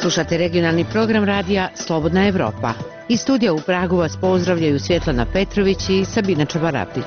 Slušate regionalni program radija Slobodna Evropa. Iz studija u Pragu vas pozdravljaju Svjetlana Petrović i Sabina Čabaraptić.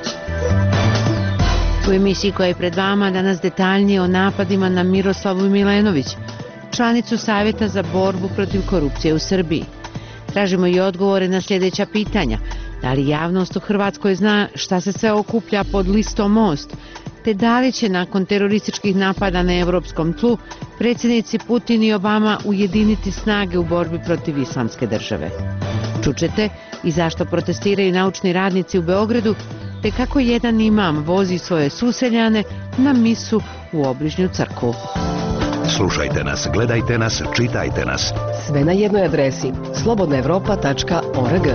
U emisiji koja je pred vama danas detaljnije o napadima na Miroslavu Milenović, članicu Savjeta za borbu protiv korupcije u Srbiji. Tražimo i odgovore na sljedeća pitanja. Da li javnost u Hrvatskoj zna šta se sve okuplja pod listom Most, te da li će nakon terorističkih napada na evropskom tlu predsjednici Putin i Obama ujediniti snage u borbi protiv islamske države. Čućete i zašto protestiraju naučni radnici u Beogradu, te kako jedan imam vozi svoje suseljane na misu u obližnju crkvu. Slušajte nas, gledajte nas, čitajte nas. Sve na jednoj adresi slobodnaevropa.org.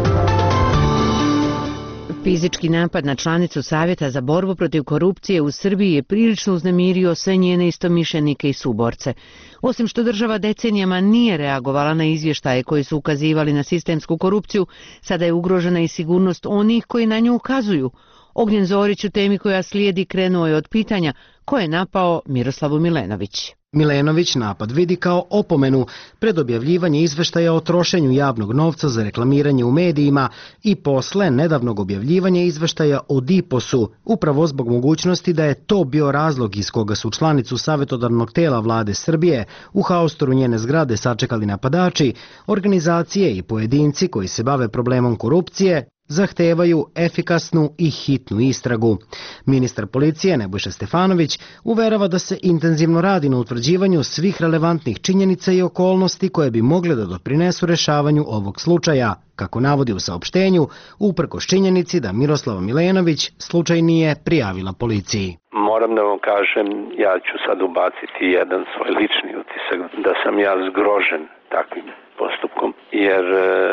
Fizički napad na članicu Savjeta za borbu protiv korupcije u Srbiji je prilično uznemirio sve njene istomišljenike i suborce. Osim što država decenijama nije reagovala na izvještaje koji su ukazivali na sistemsku korupciju, sada je ugrožena i sigurnost onih koji na nju ukazuju. Ognjen Zorić u temi koja slijedi krenuo je od pitanja ko je napao Miroslavu Milenović. Milenović napad vidi kao opomenu pred objavljivanje izveštaja o trošenju javnog novca za reklamiranje u medijima i posle nedavnog objavljivanja izveštaja o DIPOS-u, upravo zbog mogućnosti da je to bio razlog iz koga su članicu savjetodavnog tela vlade Srbije u haostoru njene zgrade sačekali napadači, organizacije i pojedinci koji se bave problemom korupcije, zahtevaju efikasnu i hitnu istragu. Ministar policije Nebojša Stefanović uverava da se intenzivno radi na utvrđivanju svih relevantnih činjenica i okolnosti koje bi mogle da doprinesu rešavanju ovog slučaja, kako navodi u saopštenju, uprkos činjenici da Miroslava Milenović slučaj nije prijavila policiji. Moram da vam kažem, ja ću sad ubaciti jedan svoj lični utisak, da sam ja zgrožen takvim postupkom, jer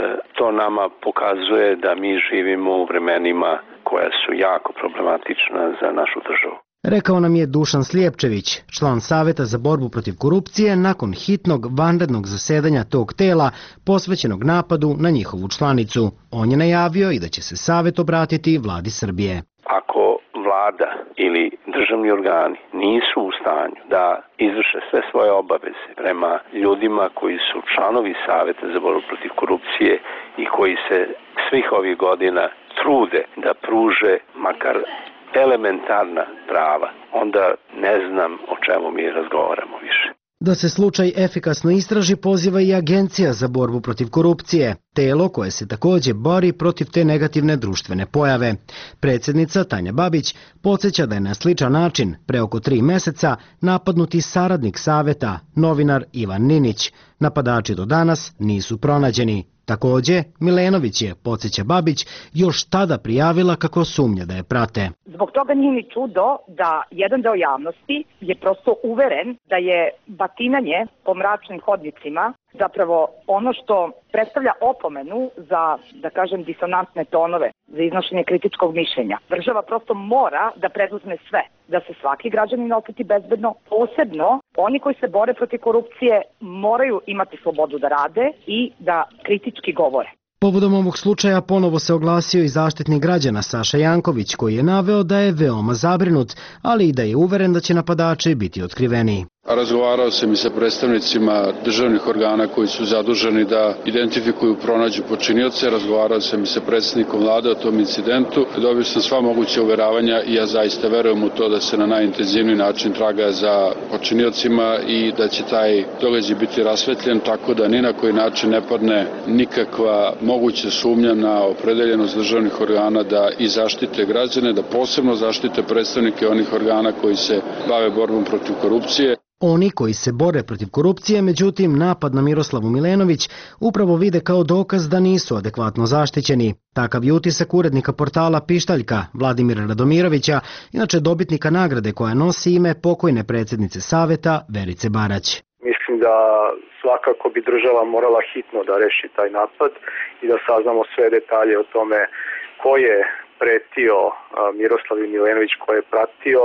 to nama pokazuje da mi živimo u vremenima koja su jako problematična za našu državu. Rekao nam je Dušan Slijepčević, član Savjeta za borbu protiv korupcije, nakon hitnog vanrednog zasedanja tog tela posvećenog napadu na njihovu članicu. On je najavio i da će se Savjet obratiti vladi Srbije. Ako vlada ili državni organi nisu u stanju da izvrše sve svoje obaveze prema ljudima koji su članovi Savjeta za borbu protiv korupcije i koji se svih ovih godina trude da pruže makar elementarna prava, onda ne znam o čemu mi razgovaramo više. Da se slučaj efikasno istraži poziva i Agencija za borbu protiv korupcije, telo koje se također bori protiv te negativne društvene pojave. Predsjednica Tanja Babić podsjeća da je na sličan način pre oko 3 meseca napadnuti saradnik Savjeta, novinar Ivan Ninić. Napadači do danas nisu pronađeni. Također, Milenović je, podsjeća Babić, još tada prijavila kako sumnja da je prate. Zbog toga nije ni čudo da jedan deo javnosti je prosto uveren da je batinanje po mračnim hodnicima zapravo ono što predstavlja opomenu za, da kažem, disonantne tonove, za iznošenje kritičkog mišljenja. Država prosto mora da preduzme sve, da se svaki građanin osjeti bezbedno, posebno oni koji se bore protiv korupcije moraju imati slobodu da rade i da kritički govore. Povodom ovog slučaja ponovo se oglasio i zaštitnik građana Saša Janković, koji je naveo da je veoma zabrinut, ali i da je uveren da će napadači biti otkriveni. Razgovarao sam i sa predstavnicima državnih organa koji su zaduženi da identifikuju, pronađu počinioce, razgovarao sam i sa predsjednikom vlade o tom incidentu, dobio sam sva moguća uveravanja i ja zaista verujem u to da se na najintenzivniji način traga za počiniocima i da će taj događaj biti rasvetljen tako da ni na koji način ne padne nikakva moguća sumnja na opredeljenost državnih organa da i zaštite građane, da posebno zaštite predstavnike onih organa koji se bave borbom protiv korupcije. Oni koji se bore protiv korupcije, međutim, napad na Miroslavu Milenović upravo vide kao dokaz da nisu adekvatno zaštićeni. Takav je utisak urednika portala Pištaljka, Vladimira Radomirovića, inače dobitnika nagrade koja nosi ime pokojne predsjednice Savjeta Verice Barać. Mislim da svakako bi država morala hitno da reši taj napad i da saznamo sve detalje o tome ko je pretio Miroslavu Milenović, ko je pratio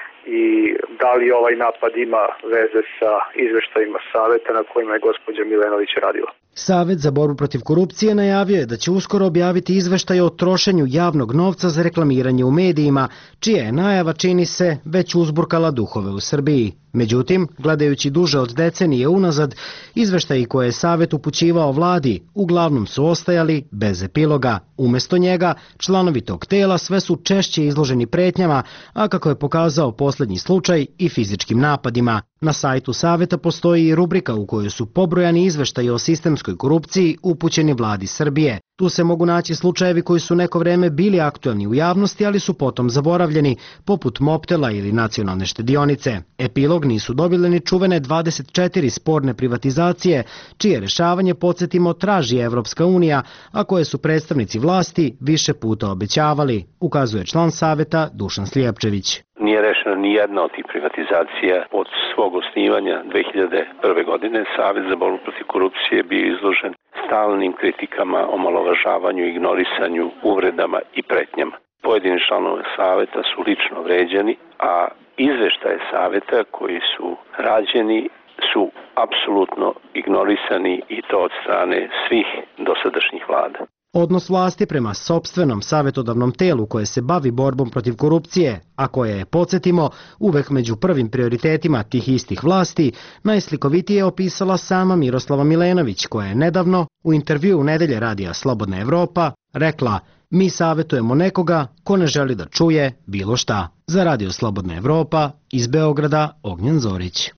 i da li ovaj napad ima veze sa izveštajima Savjeta na kojima je gospođa Milenović radila. Savet za borbu protiv korupcije najavio je da će uskoro objaviti izveštaj o trošenju javnog novca za reklamiranje u medijima, čija je najava, čini se, već uzburkala duhove u Srbiji. Međutim, gledajući duže od decenije unazad, izveštaji koje je Savet upućivao vladi uglavnom su ostajali bez epiloga. Umjesto njega, članovi tog tela sve su češće izloženi pretnjama, a kako je pokazao posljednji slučaj, i fizičkim napadima. Na sajtu Saveta postoji i rubrika u kojoj su pobrojani izveštaji o sistemskoj korupciji upućeni vladi Srbije. Tu se mogu naći slučajevi koji su neko vreme bili aktualni u javnosti, ali su potom zaboravljeni, poput Mobtela ili Nacionalne štedionice. Epilog nisu dobile ni čuvene 24 sporne privatizacije, čije rešavanje, podsjetimo, traži Evropska unija, a koje su predstavnici vlasti više puta obećavali, ukazuje član Saveta Dušan Slijepčević. Nije rešena ni jedna od tih privatizacija. Od svog osnivanja 2001. godine Savet za borbu protiv korupcije je bio izložen stalnim kritikama, omalovažavanju, ignorisanju, uvredama i pretnjama. Pojedini članovi Saveta su lično vređani, a izveštaje Saveta koji su rađeni su apsolutno ignorisani i to od strane svih dosadašnjih vlada. Odnos vlasti prema sopstvenom savjetodavnom telu koje se bavi borbom protiv korupcije, a koje je, podsjetimo, uvek među prvim prioritetima tih istih vlasti, najslikovitije je opisala sama Miroslava Milenović, koja je nedavno u intervjuu u Nedelje radija Slobodna Evropa rekla: "Mi savjetujemo nekoga ko ne želi da čuje bilo šta." Za radio Slobodna Evropa, iz Beograda, Ognjen Zorić.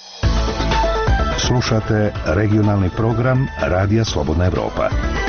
Slušate regionalni program Radija Slobodna Evropa.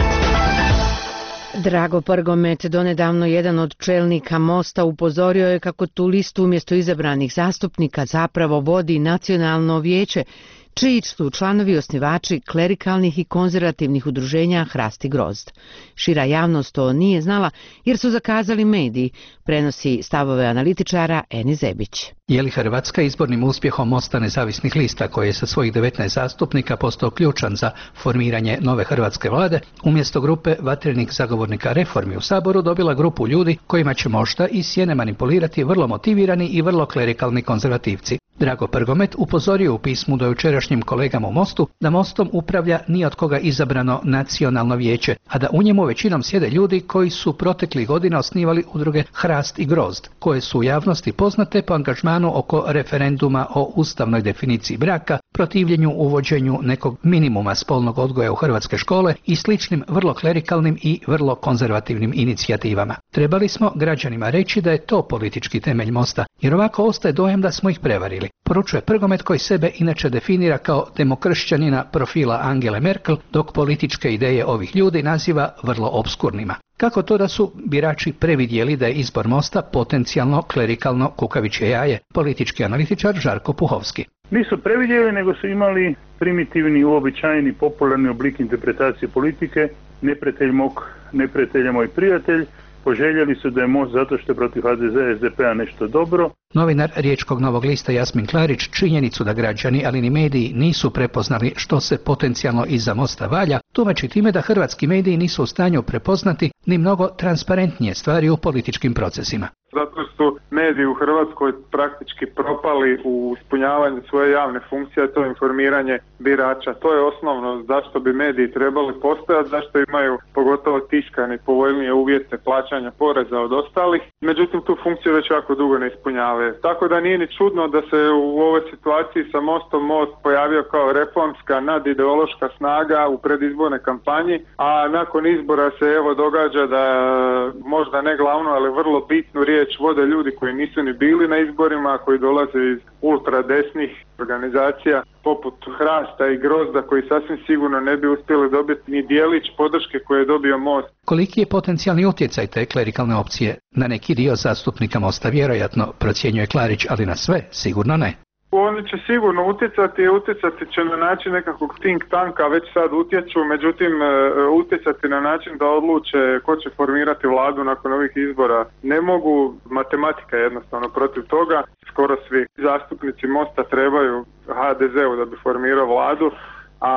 Drago Prgomet, donedavno jedan od čelnika Mosta, upozorio je kako tu listu umjesto izabranih zastupnika zapravo vodi Nacionalno vijeće, čiji su članovi osnivači klerikalnih i konzervativnih udruženja Hrast i Grozd. Šira javnost to nije znala jer su zakazali mediji, prenosi stavove analitičara Eni Zebić. Je li Hrvatska izbornim uspjehom Mosta nezavisnih lista, koji je sa svojih 19 zastupnika postao ključan za formiranje nove hrvatske vlade, umjesto grupe vatrenih zagovornika reformi u Saboru dobila grupu ljudi kojima će možda iz sjene manipulirati vrlo motivirani i vrlo klerikalni konzervativci? Drago Prgomet upozorio u pismu do jučerašnjim kolegama u Mostu da Mostom upravlja ni od koga izabrano Nacionalno vijeće, a da u njemu većinom sjede ljudi koji su proteklih godina osnivali udruge Hrast i Grozd, koje su u javnosti poznate po angažmanu oko referenduma o ustavnoj definiciji braka, protivljenju uvođenju nekog minimuma spolnog odgoja u hrvatske škole i sličnim vrlo klerikalnim i vrlo konzervativnim inicijativama. Trebali smo građanima reći da je to politički temelj Mosta, jer ovako ostaje dojam da smo ih prevarili, poručuje Prgomet, koji sebe inače definira kao demokršćanina profila Angele Merkel, dok političke ideje ovih ljudi naziva vrlo obskurnima. Kako to da su birači previdjeli da je izbor Mosta potencijalno klerikalno kukavičje jaje? Politički analitičar Žarko Puhovski. Nisu previdjeli, nego su imali primitivni, uobičajeni, popularni oblik interpretacije politike. Neprijatelj mog neprijatelja moj prijatelj. Poželjeli su da je Most zato što je protiv HDZ, SDP-a nešto dobro. Novinar Riječkog Novog lista Jasmin Klarić činjenicu da građani, ali ni mediji, nisu prepoznali što se potencijalno iza Mosta valja, tumači time da hrvatski mediji nisu u stanju prepoznati ni mnogo transparentnije stvari u političkim procesima. Zato su mediji u Hrvatskoj praktički propali u ispunjavanju svoje javne funkcije, a to je informiranje birača. To je osnovno zašto bi mediji trebali postojati, zašto imaju pogotovo tiskani povoljnije uvjete plaćanja poreza od ostalih. Međutim, tu funkciju već jako dugo ne ispunjavaju. Tako da nije ni čudno da se u ovoj situaciji sa Mostom Most pojavio kao reformska nadideološka snaga u predizbornoj kampanji, a nakon izbora se evo događa da možda ne glavno, ali vrlo bitnu riječ vode ljudi koji nisu ni bili na izborima, koji dolaze iz ultradesnih organizacija poput Hrasta i Grozda, koji sasvim sigurno ne bi uspjeli dobiti ni dijelić podrške koje je dobio Most. Koliki je potencijalni utjecaj te klerikalne opcije na neki dio zastupnika Mosta? Vjerojatno, procjenjuje Klarić, ali na sve sigurno ne. Oni će sigurno utjecati će na način nekakvog think tanka, već sad utječu, međutim utjecati na način da odluče ko će formirati vladu nakon ovih izbora ne mogu. Matematika je jednostavno protiv toga. Skoro svi zastupnici Mosta trebaju HDZ-u da bi formirao vladu, a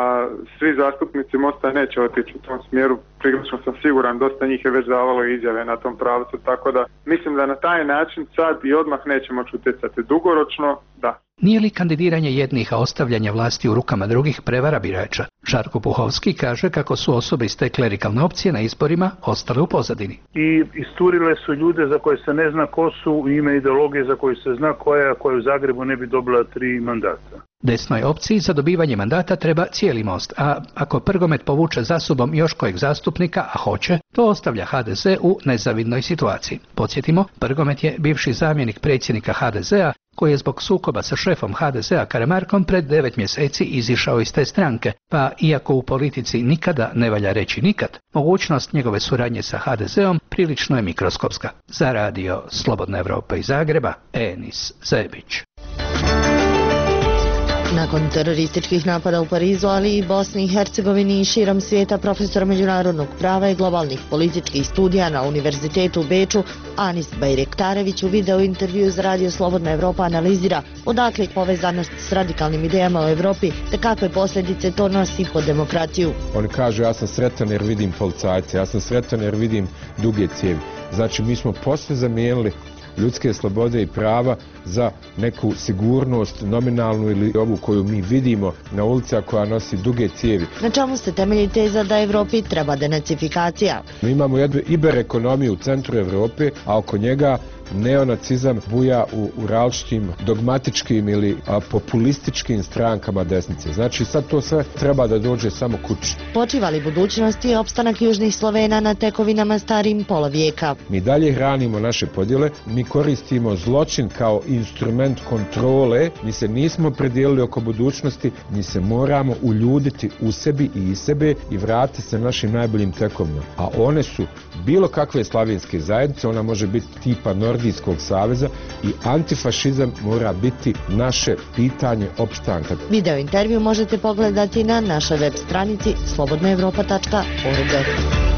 svi zastupnici Mosta neće otići u tom smjeru. Prilično sam siguran, dosta njih je već davalo izjave na tom pravcu, tako da mislim da na taj način sad i odmah neće moći utjecati. Dugoročno, da. Nije li kandidiranje jednih, a ostavljanje vlasti u rukama drugih prevara birača? Žarko Puhovski kaže kako su osobe iz te klerikalne opcije na izborima ostale u pozadini. I isturile su ljude za koje se ne zna ko su u ime ideologije za koju se zna koja u Zagrebu ne bi dobila 3 mandata. Desnoj opciji za dobivanje mandata treba cijeli most, a ako Prgomet povuče za sobom još kojeg zastupnika, a hoće, to ostavlja HDZ u nezavidnoj situaciji. Podsjetimo, Prgomet je bivši zamjenik predsjednika HDZ-a koji je zbog sukoba sa šefom HDZ-a Karamarkom pred 9 mjeseci izišao iz te stranke, pa iako u politici nikada ne valja reći nikad, mogućnost njegove suradnje sa HDZ-om prilično je mikroskopska. Za radio Slobodna Evropa iz Zagreba, Enis Zebić. Nakon terorističkih napada u Parizu, ali i Bosni i Hercegovini i širom svijeta, profesor međunarodnog prava i globalnih političkih studija na Univerzitetu u Beču, Anis Bajrektarević u video intervju za radio Slobodna Evropa analizira odakle povezanost s radikalnim idejama u Evropi te kakve posljedice to nosi po demokraciju. Oni kažu ja sam sretan jer vidim policajce, ja sam sretan jer vidim duge cijevi. Znači mi smo posve zamijenili ljudske slobode i prava za neku sigurnost nominalnu ili ovu koju mi vidimo na ulici koja nosi duge cijevi. Na čemu se temelji teza da Evropi treba denacifikacija? Mi imamo jednu iberekonomiju u centru Evrope, a oko njega neonacizam buja u različitim dogmatičkim ili populističkim strankama desnice. Znači sad to sve treba da dođe samo kući. Počiva li budućnost i opstanak južnih Slovena na tekovinama starim pola vijeka? Mi dalje hranimo naše podjele, mi koristimo zločin kao instrument kontrole, mi se nismo predijelili oko budućnosti, mi se moramo uljuditi u sebi i iz sebe i vratiti se našim najboljim tekovinama. A one su bilo kakve slavenske zajednice, ona može biti tipa Nordijskog saveza i antifašizam mora biti naše pitanje opstanka. Video intervju možete pogledati na našoj web stranici slobodnaevropa.org.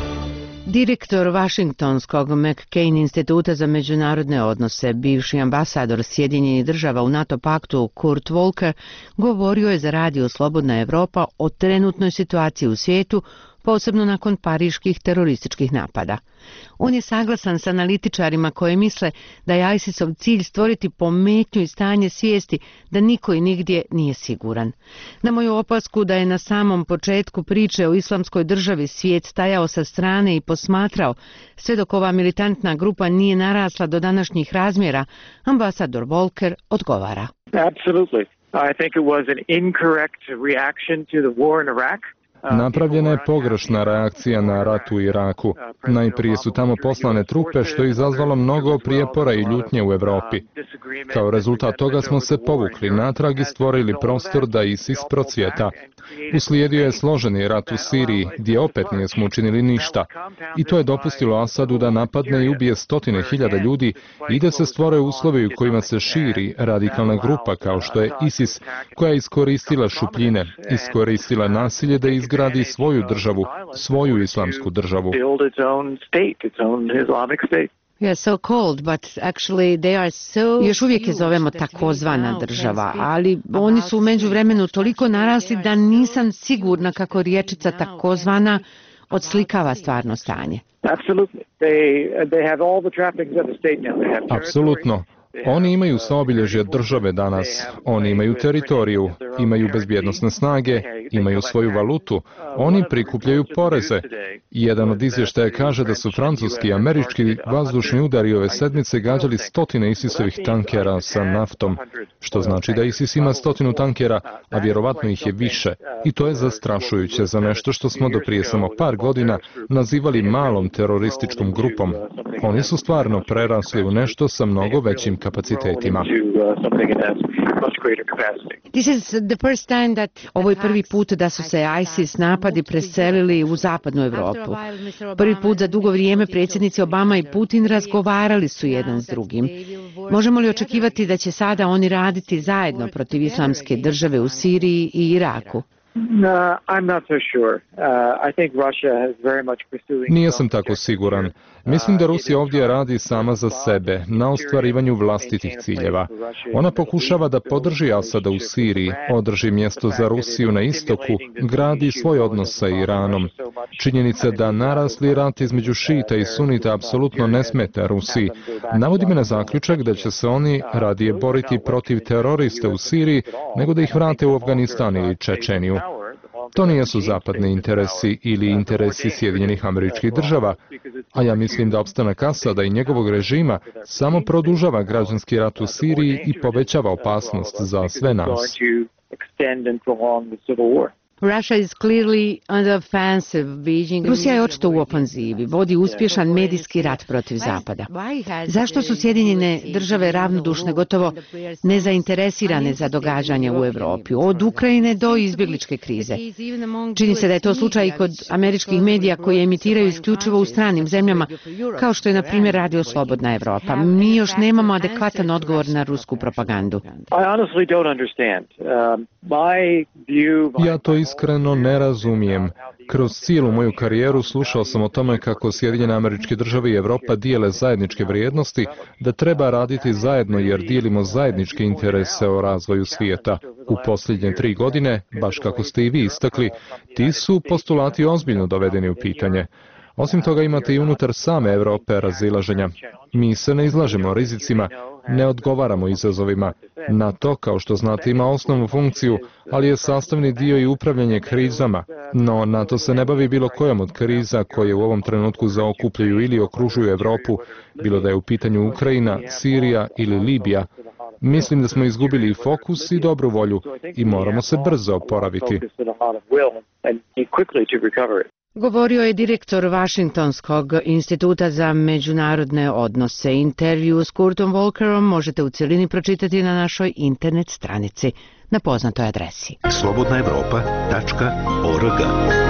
Direktor Vašingtonskog McCain instituta za međunarodne odnose, bivši ambasador Sjedinjenih država u NATO paktu Kurt Volker, govorio je za radio Slobodna Evropa o trenutnoj situaciji u svijetu, posebno nakon pariških terorističkih napada. On je saglasan s analitičarima koji misle da je ISIS-ov cilj stvoriti pometnju i stanje svijesti da niko i nigdje nije siguran. Na moju opasku da je na samom početku priče o islamskoj državi svijet stajao sa strane i posmatrao, sve dok ova militantna grupa nije narasla do današnjih razmjera, ambasador Volker odgovara. Absolutely. I think it was an incorrect reaction to the war in Iraq. Napravljena je pogrešna reakcija na rat u Iraku. Najprije su tamo poslane trupe što je izazvalo mnogo prijepora i ljutnje u Europi. Kao rezultat toga smo se povukli natrag i stvorili prostor da ISIS procvjeta. Uslijedio je složeni rat u Siriji, gdje opet nismo učinili ništa. I to je dopustilo Asadu da napadne i ubije 100.000 ljudi i da se stvore uslovi u kojima se širi radikalna grupa kao što je ISIS, koja je iskoristila šupljine, iskoristila nasilje da izgradi svoju državu, svoju islamsku državu. Još uvijek je zovemo takozvana država, ali oni su u međuvremenu toliko narasli da nisam sigurna kako riječica takozvana odslikava stvarno stanje. Apsolutno. Oni imaju sva obilježja države danas, oni imaju teritoriju, imaju bezbjednosne snage, imaju svoju valutu, oni prikupljaju poreze. Jedan od izvještaja kaže da su francuski i američki vazdušni udari ove sedmice gađali 100 ISIS-ovih tankera sa naftom, što znači da ISIS ima 100 tankera, a vjerovatno ih je više. I to je zastrašujuće za nešto što smo do prije samo par godina nazivali malom terorističkom grupom. Oni su stvarno prerasli u nešto sa mnogo većim kapacitetima. Ovo je prvi put da su se ISIS napadi preselili u zapadnu Europu. Prvi put za dugo vrijeme predsjednici Obama i Putin razgovarali su jedan s drugim. Možemo li očekivati da će sada oni raditi zajedno protiv islamske države u Siriji i Iraku? I'm not so sure. I think Russia has very much pursuing. Nisam tako siguran. Mislim da Rusija ovdje radi sama za sebe, na ostvarivanju vlastitih ciljeva. Ona pokušava da podrži Asada u Siriji, održi mjesto za Rusiju na istoku, gradi svoj odnos sa Iranom. Činjenica da narasli rat između šita i sunita apsolutno ne smeta Rusiji. Navodi me na zaključak da će se oni radije boriti protiv terorista u Siriji nego da ih vrate u Afganistan ili Čečeniju. To nijesu zapadni interesi ili interesi Sjedinjenih Američkih Država, a ja mislim da opstanak Asada i njegovog režima samo produžava građanski rat u Siriji i povećava opasnost za sve nas. Rusija je očito u ofanzivi, vodi uspješan medijski rat protiv Zapada. Zašto su Sjedinjene Države ravnodušne, gotovo nezainteresirane za događanje u Europi, od Ukrajine do izbjegličke krize? Čini se da je to slučaj i kod američkih medija koji emitiraju isključivo u stranim zemljama, kao što je na primjer Radio Slobodna Evropa. Mi još nemamo adekvatan odgovor na rusku propagandu. Ja to iskreno ne razumijem. Kroz cijelu moju karijeru slušao sam o tome kako Sjedinjene Američke Države i Europa dijele zajedničke vrijednosti, da treba raditi zajedno jer dijelimo zajedničke interese o razvoju svijeta. U posljednje 3 godine, baš kako ste i vi istakli, ti su postulati ozbiljno dovedeni u pitanje. Osim toga imate i unutar same Europe razilaženja. Mi se ne izlažemo rizicima, ne odgovaramo izazovima. NATO, kao što znate, ima osnovnu funkciju, ali je sastavni dio i upravljanje krizama. No, NATO se ne bavi bilo kojom od kriza koje u ovom trenutku zaokupljaju ili okružuju Europu, bilo da je u pitanju Ukrajina, Sirija ili Libija. Mislim da smo izgubili i fokus i dobru volju i moramo se brzo oporaviti. Govorio je direktor Washingtonskog instituta za međunarodne odnose. Intervju s Kurtom Volkerom možete u cjelini pročitati na našoj internet stranici na poznatoj adresi. slobodnaevropa.org.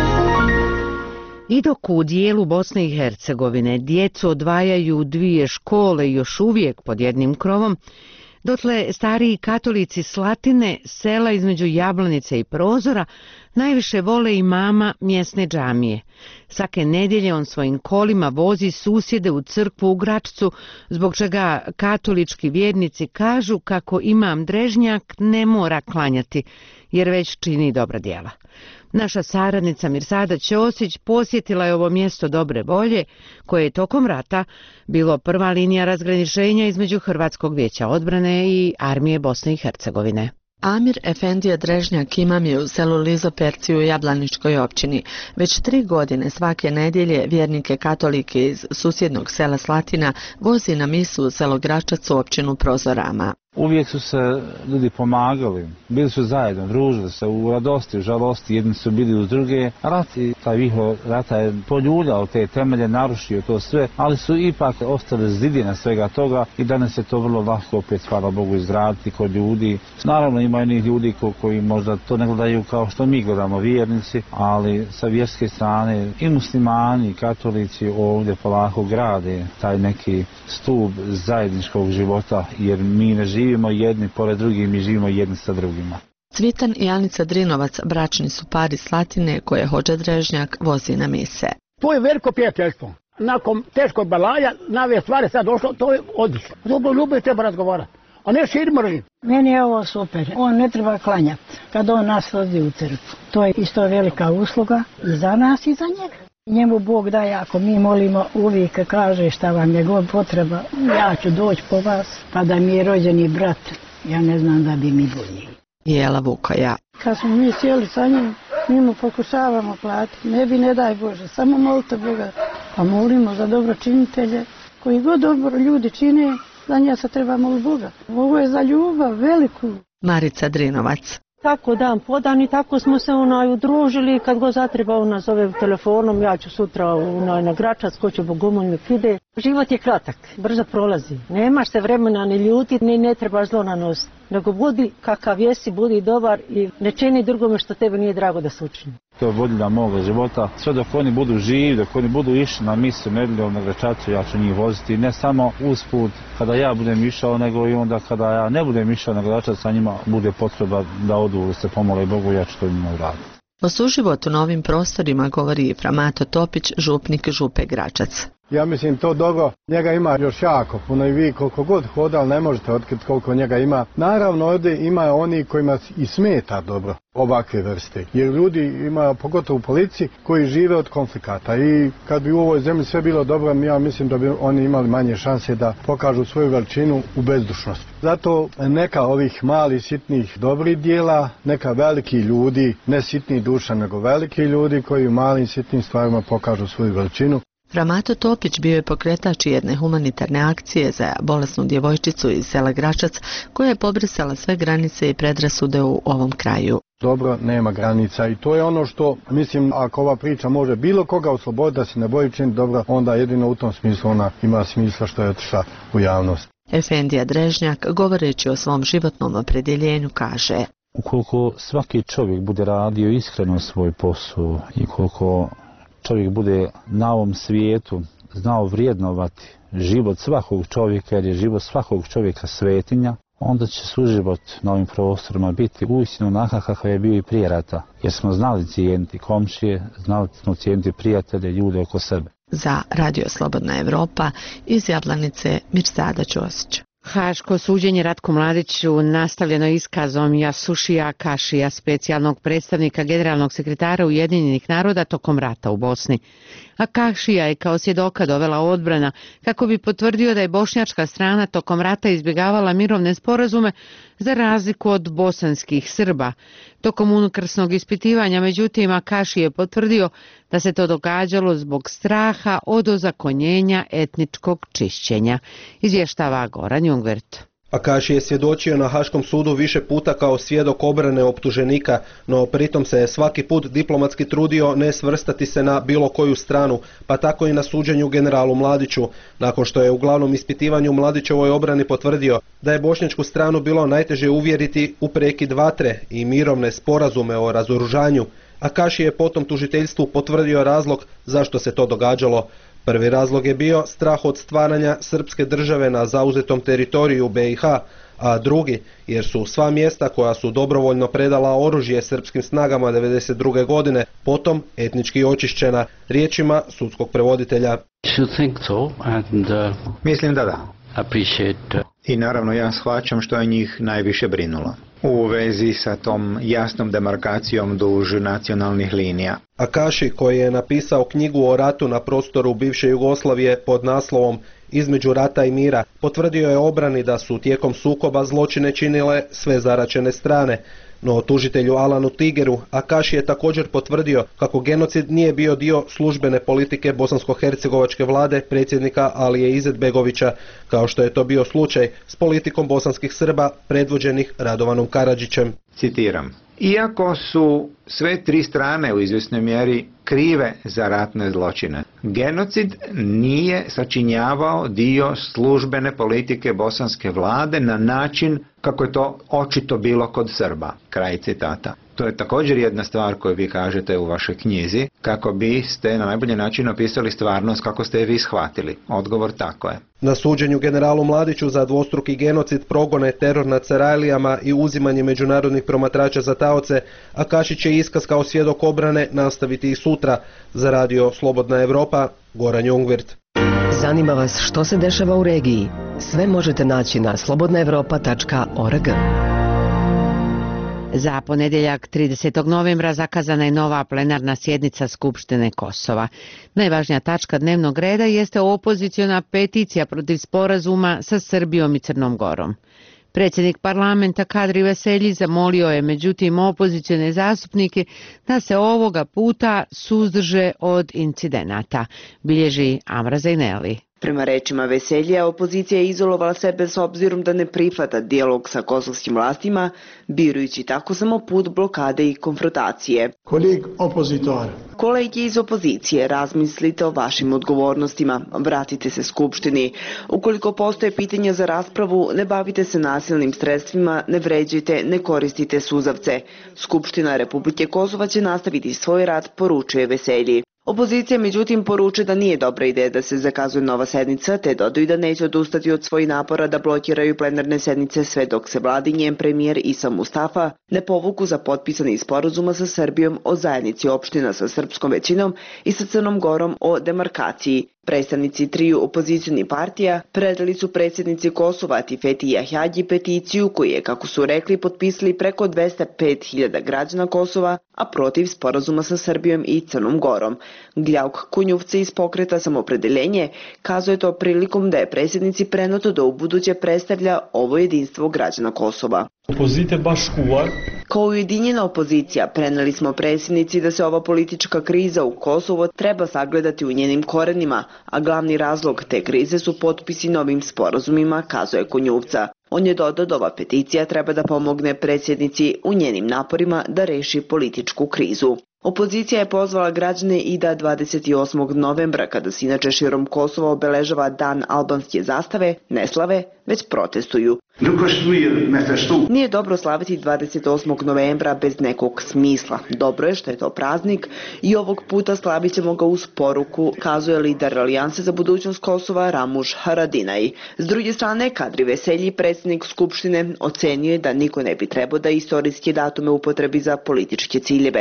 I dok u dijelu Bosne i Hercegovine djecu odvajaju 2 škole još uvijek pod jednim krovom, dotle stariji katolici Slatine, sela između Jablanice i Prozora, najviše vole imama mjesne džamije. Svake nedjelje on svojim kolima vozi susjede u crkvu u Gračcu, zbog čega katolički vjernici kažu kako imam Drežnjak ne mora klanjati, jer već čini dobra djela. Naša saradnica Mirsada Ćosić posjetila je ovo mjesto dobre volje, koje je tokom rata bilo prva linija razgraničenja između Hrvatskog vijeća odbrane i armije Bosne i Hercegovine. Amir Efendija Drežnjak imam je u selu Lizoperci u Jablaničkoj općini. Već 3 godine svake nedjelje vjernike katolike iz susjednog sela Slatina vozi na misu u selo Gračac u općinu Prozorama. Uvijek su se ljudi pomagali, bili su zajedno, družili se u radosti, u žalosti, jedni su bili uz druge. Rat i taj vihor rata je poljuljao te temelje, narušio to sve, ali su ipak ostale zidine svega toga i danas je to vrlo lahko opet, hvala Bogu, izraditi kod ljudi. Naravno ima onih ljudi koji možda to ne gledaju kao što mi gledamo, vjernici, ali sa vjerske strane i muslimani i katolici ovdje polako grade taj neki stup zajedničkog života, jer mi ne živimo jedni pored drugih, mi živimo jedni sa drugima. Cvitan i Anica Drinovac bračni su par iz Slatine koje hođa Drežnjak vozi na mise. To je veliko prijateljstvo. Nakon teškog balaja, nove stvari sad došlo, to je odlično. Dobro ljubav treba razgovarati, a ne šir mržnju. Meni je ovo super. On ne treba klanjati kad on nas vodi u crkvu. To je isto velika usluga i za nas i za njega. Njemu Bog daje, ako mi molimo, uvijek kaže šta vam je god potreba, ja ću doći po vas, pa da mi je rođeni brat, ja ne znam da bi mi bolji. Jela Vukoja. Kad smo mi sjeli sa njim, mi mu pokušavamo platiti, ne daj Bože, samo molite Boga, pa molimo za dobročinitelje, koji god dobro ljudi čine, za nja se treba moliti Boga. Ovo je za ljubav veliku. Marica Drinovac. Tako dan podan i tako smo se udružili, kad go zatreba nas zove telefonom, ja ću sutra na Gračac, ko će Bogomoljnik ide. Život je kratak, brzo prolazi, nemaš se vremena ni ljuti, ni ne trebaš zlo nanositi, nego budi kakav jesi, budi dobar i ne čini drugome što tebe nije drago da se učini. To je vodilja moga života, sve dok oni budu živi, dok oni budu išli na misu nedjeljom na Gračacu, ja ću njih voziti, ne samo usput kada ja budem išao, nego i onda kada ja ne budem išao na Gračac, a njima bude potreba da odu, da se pomole Bogu, ja ću to njima uraditi. O suživotu na ovim prostorima govori Framato Topić, župnik Župe Gračac. Ja mislim to dobro, njega ima još jako puno i vi koliko god hodali ne možete otkriti koliko njega ima. Naravno ovdje ima oni kojima i smeta dobro ovakve vrste, jer ljudi ima, pogotovo u policiji, koji žive od konflikata i kad bi u ovoj zemlji sve bilo dobro, ja mislim da bi oni imali manje šanse da pokažu svoju veličinu u bezdušnosti. Zato neka ovih malih sitnih dobrih dijela, neka veliki ljudi, ne sitni duša nego veliki ljudi koji u malim sitnim stvarima pokažu svoju veličinu. Framato Topić bio je pokretač jedne humanitarne akcije za bolesnu djevojčicu iz sela Gračac koja je pobrisala sve granice i predrasude u ovom kraju. Dobro nema granica i to je ono što mislim ako ova priča može bilo koga osloboditi da se ne boji činiti dobro, onda jedino u tom smislu ona ima smisla što je otišla u javnost. Efendija Drežnjak govoreći o svom životnom opredjeljenju kaže: ukoliko svaki čovjek bude radio iskreno svoj posao i koliko čovjek bude na ovom svijetu znao vrijednovati život svakog čovjeka, jer je život svakog čovjeka svetinja, onda će suživot na ovim prostorima biti uistinu onakav kakav je bio i prije rata, jer smo znali cijeniti komšije, znali smo cijeniti prijatelje, ljude oko sebe. Za Radio Slobodna Evropa iz Jablanice Mirsada Ćosić. Haško suđenje Ratku Mladiću nastavljeno iskazom Jasušija Kašija, specijalnog predstavnika generalnog sekretara Ujedinjenih naroda tokom rata u Bosni. A Kašija je kao svjedoka dovela odbrana kako bi potvrdio da je bošnjačka strana tokom rata izbjegavala mirovne sporazume za razliku od bosanskih Srba. Tokom unukrsnog ispitivanja, međutim, Akaši je potvrdio da se to događalo zbog straha od ozakonjenja etničkog čišćenja. Izvještava Goran Jungvert. Akaši je svjedočio na Haškom sudu više puta kao svjedok obrane optuženika, no pritom se je svaki put diplomatski trudio ne svrstati se na bilo koju stranu, pa tako i na suđenju generalu Mladiću, nakon što je u glavnom ispitivanju Mladićevoj obrani potvrdio da je bošnjačku stranu bilo najteže uvjeriti u prekid vatre i mirovne sporazume o razoružanju. Akaši je potom tužiteljstvu potvrdio razlog zašto se to događalo. Prvi razlog je bio strah od stvaranja srpske države na zauzetom teritoriju BiH, a drugi jer su sva mjesta koja su dobrovoljno predala oružje srpskim snagama 1992. godine potom etnički očišćena, riječima sudskog prevoditelja. Mislim da da. I naravno ja shvaćam što je njih najviše brinulo u vezi sa tom jasnom demarkacijom duž nacionalnih linija. Akaši, koji je napisao knjigu o ratu na prostoru bivše Jugoslavije pod naslovom Između rata i mira, potvrdio je obrani da su tijekom sukoba zločine činile sve zaraćene strane. No tužitelju Alanu Tigeru Akaši je također potvrdio kako genocid nije bio dio službene politike bosansko-hercegovačke vlade predsjednika Alije Izetbegovića, kao što je to bio slučaj s politikom bosanskih Srba predvođenih Radovanom Karadžićem. Citiram: iako su sve tri strane u izvjesnoj mjeri krive za ratne zločine, genocid nije sačinjavao dio službene politike bosanske vlade na način kako je to očito bilo kod Srba. Kraj citata. To je također jedna stvar koju vi kažete u vašoj knjizi, kako biste na najbolji način opisali stvarnost kako ste je vi shvatili. Odgovor tako je. Na suđenju generalu Mladiću za dvostruki genocid, progone, teror nad Sarajlijama i uzimanje međunarodnih promatrača za taoce, Akaši će iskaz kao svjedok obrane nastaviti i sutra. Za Radio Slobodna Evropa, Goran Jungwirth. Zanima vas što se dešava u regiji? Sve možete naći na slobodnaevropa.org. Za ponedjeljak 30. novembra zakazana je nova plenarna sjednica Skupštine Kosova. Najvažnija tačka dnevnog reda jeste opoziciona peticija protiv sporazuma sa Srbijom i Crnom Gorom. Predsjednik parlamenta Kadri Veselji zamolio je međutim opozicione zastupnike da se ovoga puta suzdrže od incidenata, bilježi Amra Zajneli. Prema rečima Veseljija, opozicija je izolovala sebe s obzirom da ne prihvata dijalog sa kosovskim vlastima, birujući tako samo put blokade i konfrontacije. Kolegi iz opozicije, razmislite o vašim odgovornostima, vratite se Skupštini. Ukoliko postoje pitanja za raspravu, ne bavite se nasilnim sredstvima, ne vređajte, ne koristite suzavce. Skupština Republike Kosova će nastaviti svoj rad, poručuje Veselji. Opozicija međutim poručuje da nije dobra ideja da se zakazuje nova sednica, te dodaju da neće odustati od svojih napora da blokiraju plenarne sednice sve dok se vlada i njen premijer Isa Mustafa ne povuku za potpisani sporazuma sa Srbijom o zajednici opština sa srpskom većinom i sa Crnom Gorom o demarkaciji. Predstavnici triju opozicionih partija predali su predsjednici Kosova Tifeti Jahjađi peticiju koju je, kako su rekli, potpisali preko 205.000 građana Kosova, a protiv sporazuma sa Srbijom i Crnom Gorom. Gljauk Kunjuvca iz pokreta Samopredeljenje kazuje to prilikom da je predsjednici prenuto da ubuduće predstavlja ovo jedinstvo građana Kosova. Opozicija baš kuvar. Kao ujedinjena opozicija preneli smo predsjednici da se ova politička kriza u Kosovo treba sagledati u njenim korenima, a glavni razlog te krize su potpisi novim sporazumima, kazuje Kunjuvca. On je dodao da ova peticija treba da pomogne predsjednici u njenim naporima da reši političku krizu. Opozicija je pozvala građane i da 28. novembra, kada se inače širom Kosova obeležava Dan albanske zastave, ne slave, već protestuju. Nije dobro slaviti 28. novembra bez nekog smisla. Dobro je što je to praznik i ovog puta slavit ćemo ga uz poruku, kazuje lider Alijanse za budućnost Kosova Ramuš Haradinaj. S druge strane, Kadri Veselji, predsjednik Skupštine, ocenio je da niko ne bi trebao da istorijske datume upotrebi za političke ciljeve.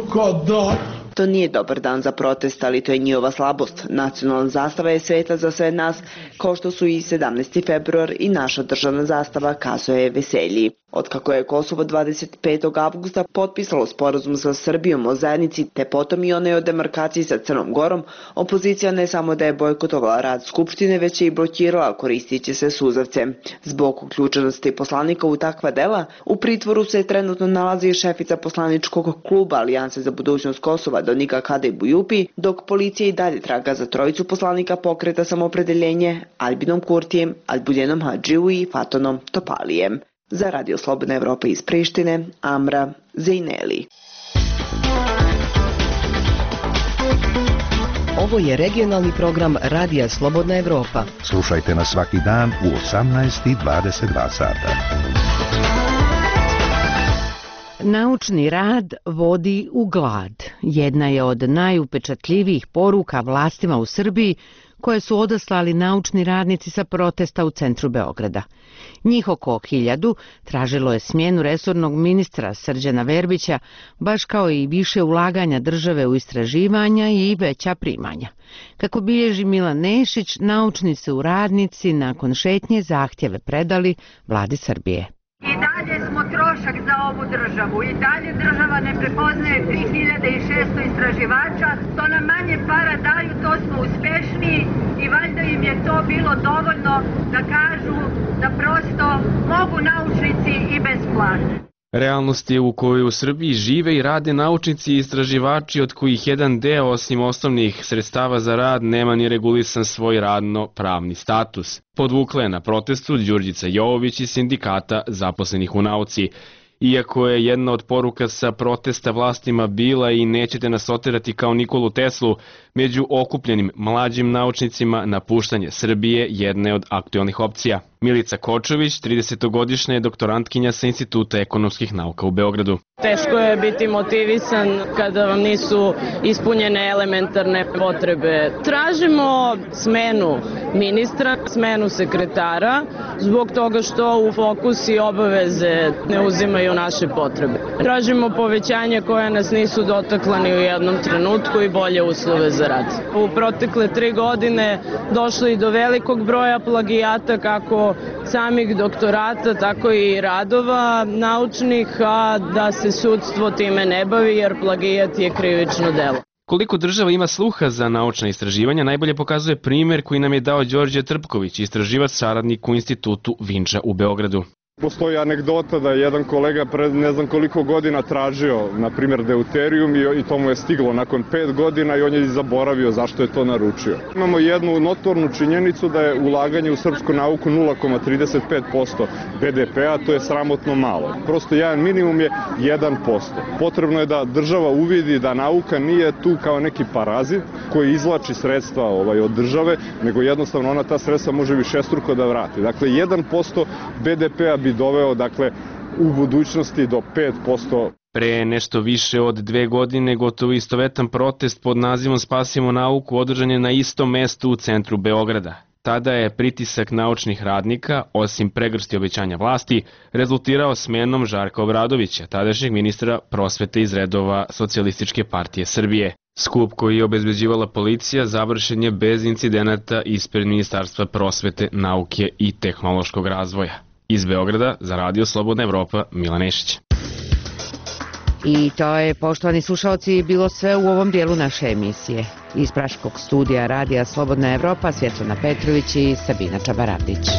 To nije dobar dan za protest, ali to je njihova slabost. Nacionalna zastava je svetla za sve nas, kao što su i 17. februar i naša državna zastava, kazuje Veselji. Otkako je Kosovo 25. avgusta potpisalo sporazum sa Srbijom o zajednici, te potom i onaj o demarkaciji sa Crnom Gorom, opozicija ne samo da je bojkotovala rad Skupštine, već je i blokirala koristići se suzavce. Zbog uključenosti poslanika u takva dela, u pritvoru se trenutno nalazi šefica poslaničkog kluba Alijanse za budućnost Kosova Donika Kadej Bujupi, dok policija i dalje traga za trojicu poslanika pokreta Samopredeljenje, Albinom Kurtijem, Albuljenom Hadžiju i Fatonom Topalijem. Za Radio Slobodna Evropa iz Prištine, Amra Zejneli. Ovo je regionalni program Radija Slobodna Evropa. Slušajte nas svaki dan u 18:22 sata. Naučni rad vodi u glad. Jedna je od najupečatljivijih poruka vlastima u Srbiji koje su odaslali naučni radnici sa protesta u centru Beograda. Njih oko 1000 tražilo je smjenu resornog ministra Srđana Verbića, baš kao i više ulaganja države u istraživanja i veća primanja. Kako bilježi Milan Nešić, naučni su radnici nakon šetnje zahtjeve predali vladi Srbije. I dalje smo trošak za ovu državu. I dalje država ne prepoznaje 3600 istraživača. To nam manje para daju, to smo uspešniji i valjda im je to bilo dovoljno da kažu da prosto mogu naučnici i bez plate. Realnost je u kojoj u Srbiji žive i rade naučnici i istraživači od kojih jedan deo, osim osnovnih sredstava za rad, nema ni regulisan svoj radno-pravni status. Podvukla je na protestu Đurđica Jovović iz sindikata zaposlenih u nauci. Iako je jedna od poruka sa protesta vlastima bila i nećete nas oterati kao Nikolu Teslu, među okupljenim mlađim naučnicima napuštanje Srbije jedna je od aktualnih opcija. Milica Kočović, 30-godišnja je doktorantkinja sa Instituta ekonomskih nauka u Beogradu. Teško je biti motivisan kada vam nisu ispunjene elementarne potrebe. Tražimo smenu ministra, smenu sekretara, zbog toga što u fokus i obaveze ne uzimaju naše potrebe. Tražimo povećanje koje nas nisu dotakla ni u jednom trenutku i bolje uslove za rad. U protekle 3 godine došlo i do velikog broja plagijata, kako samih doktorata, tako i radova naučnih, a da se sudstvo time ne bavi jer plagijat je krivično delo. Koliko država ima sluha za naučna istraživanja najbolje pokazuje primjer koji nam je dao Đorđe Trpković, istraživač saradnik u Institutu Vinča u Beogradu. Postoji anegdota da je jedan kolega pred ne znam koliko godina tražio, na primjer, deuterijum i to mu je stiglo nakon 5 godina i on je zaboravio zašto je to naručio. Imamo jednu notornu činjenicu da je ulaganje u srpsku nauku 0,35% BDP-a, to je sramotno malo. Prosto jedan minimum je 1%. Potrebno je da država uvidi da nauka nije tu kao neki parazit koji izvlači sredstva od države, nego jednostavno ona ta sredstva može višestruko da vrati. Dakle, 1% BDP-a bi doveo, dakle, u budućnosti do 5%. Pre nešto više od 2 godine gotovo istovetan protest pod nazivom Spasimo nauku održan je na istom mestu u centru Beograda. Tada je pritisak naučnih radnika, osim pregršti obećanja vlasti, rezultirao smenom Žarka Obradovića, tadašnjeg ministra prosvete iz redova Socijalističke partije Srbije. Skup koji je obezbeđivala policija završen je bez incidenata ispred Ministarstva prosvete, nauke i tehnološkog razvoja. Iz Beograda za Radio Slobodna Evropa, Milan Nešić. I to je, poštovani slušalci, bilo sve u ovom dijelu naše emisije. Iz praškog studija Radija Slobodna Evropa, Svjetlana Petrović i Sabina Čabaratić.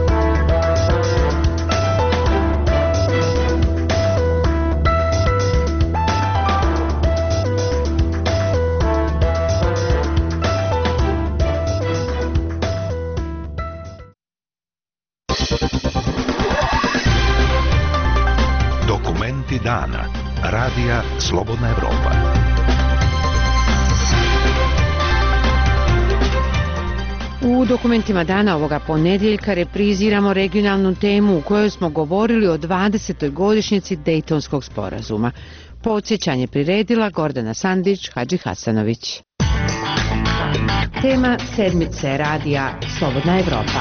Dokumenti dana. Radija Slobodna Evropa. U dokumentima dana ovoga ponedjeljka repriziramo regionalnu temu u kojoj smo govorili o 20. godišnjici Dejtonskog sporazuma. Podsjećanje priredila Gordana Sandić, Hadži Hasanović. Tema sedmice Radija Slobodna Evropa.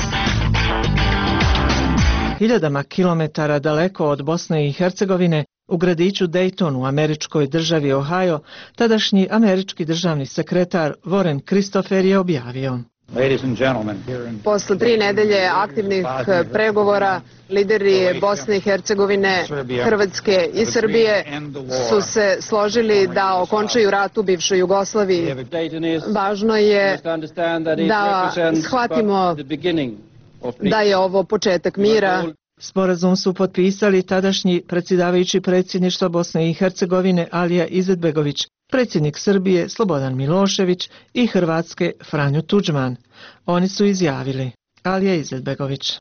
Hiljadama kilometara daleko od Bosne i Hercegovine, u gradiću Dayton u američkoj državi Ohio, tadašnji američki državni sekretar Warren Christopher je objavio: Posle 3 nedelje aktivnih pregovora, lideri Bosne i Hercegovine, Hrvatske i Srbije su se složili da okončaju rat u bivšoj Jugoslaviji. Važno je da shvatimo da je ovo početak mira. Sporazum su potpisali tadašnji predsjedavajući predsjedništva Bosne i Hercegovine Alija Izetbegović, predsjednik Srbije Slobodan Milošević i Hrvatske Franjo Tudžman. Oni su izjavili: Alija Izetbegović.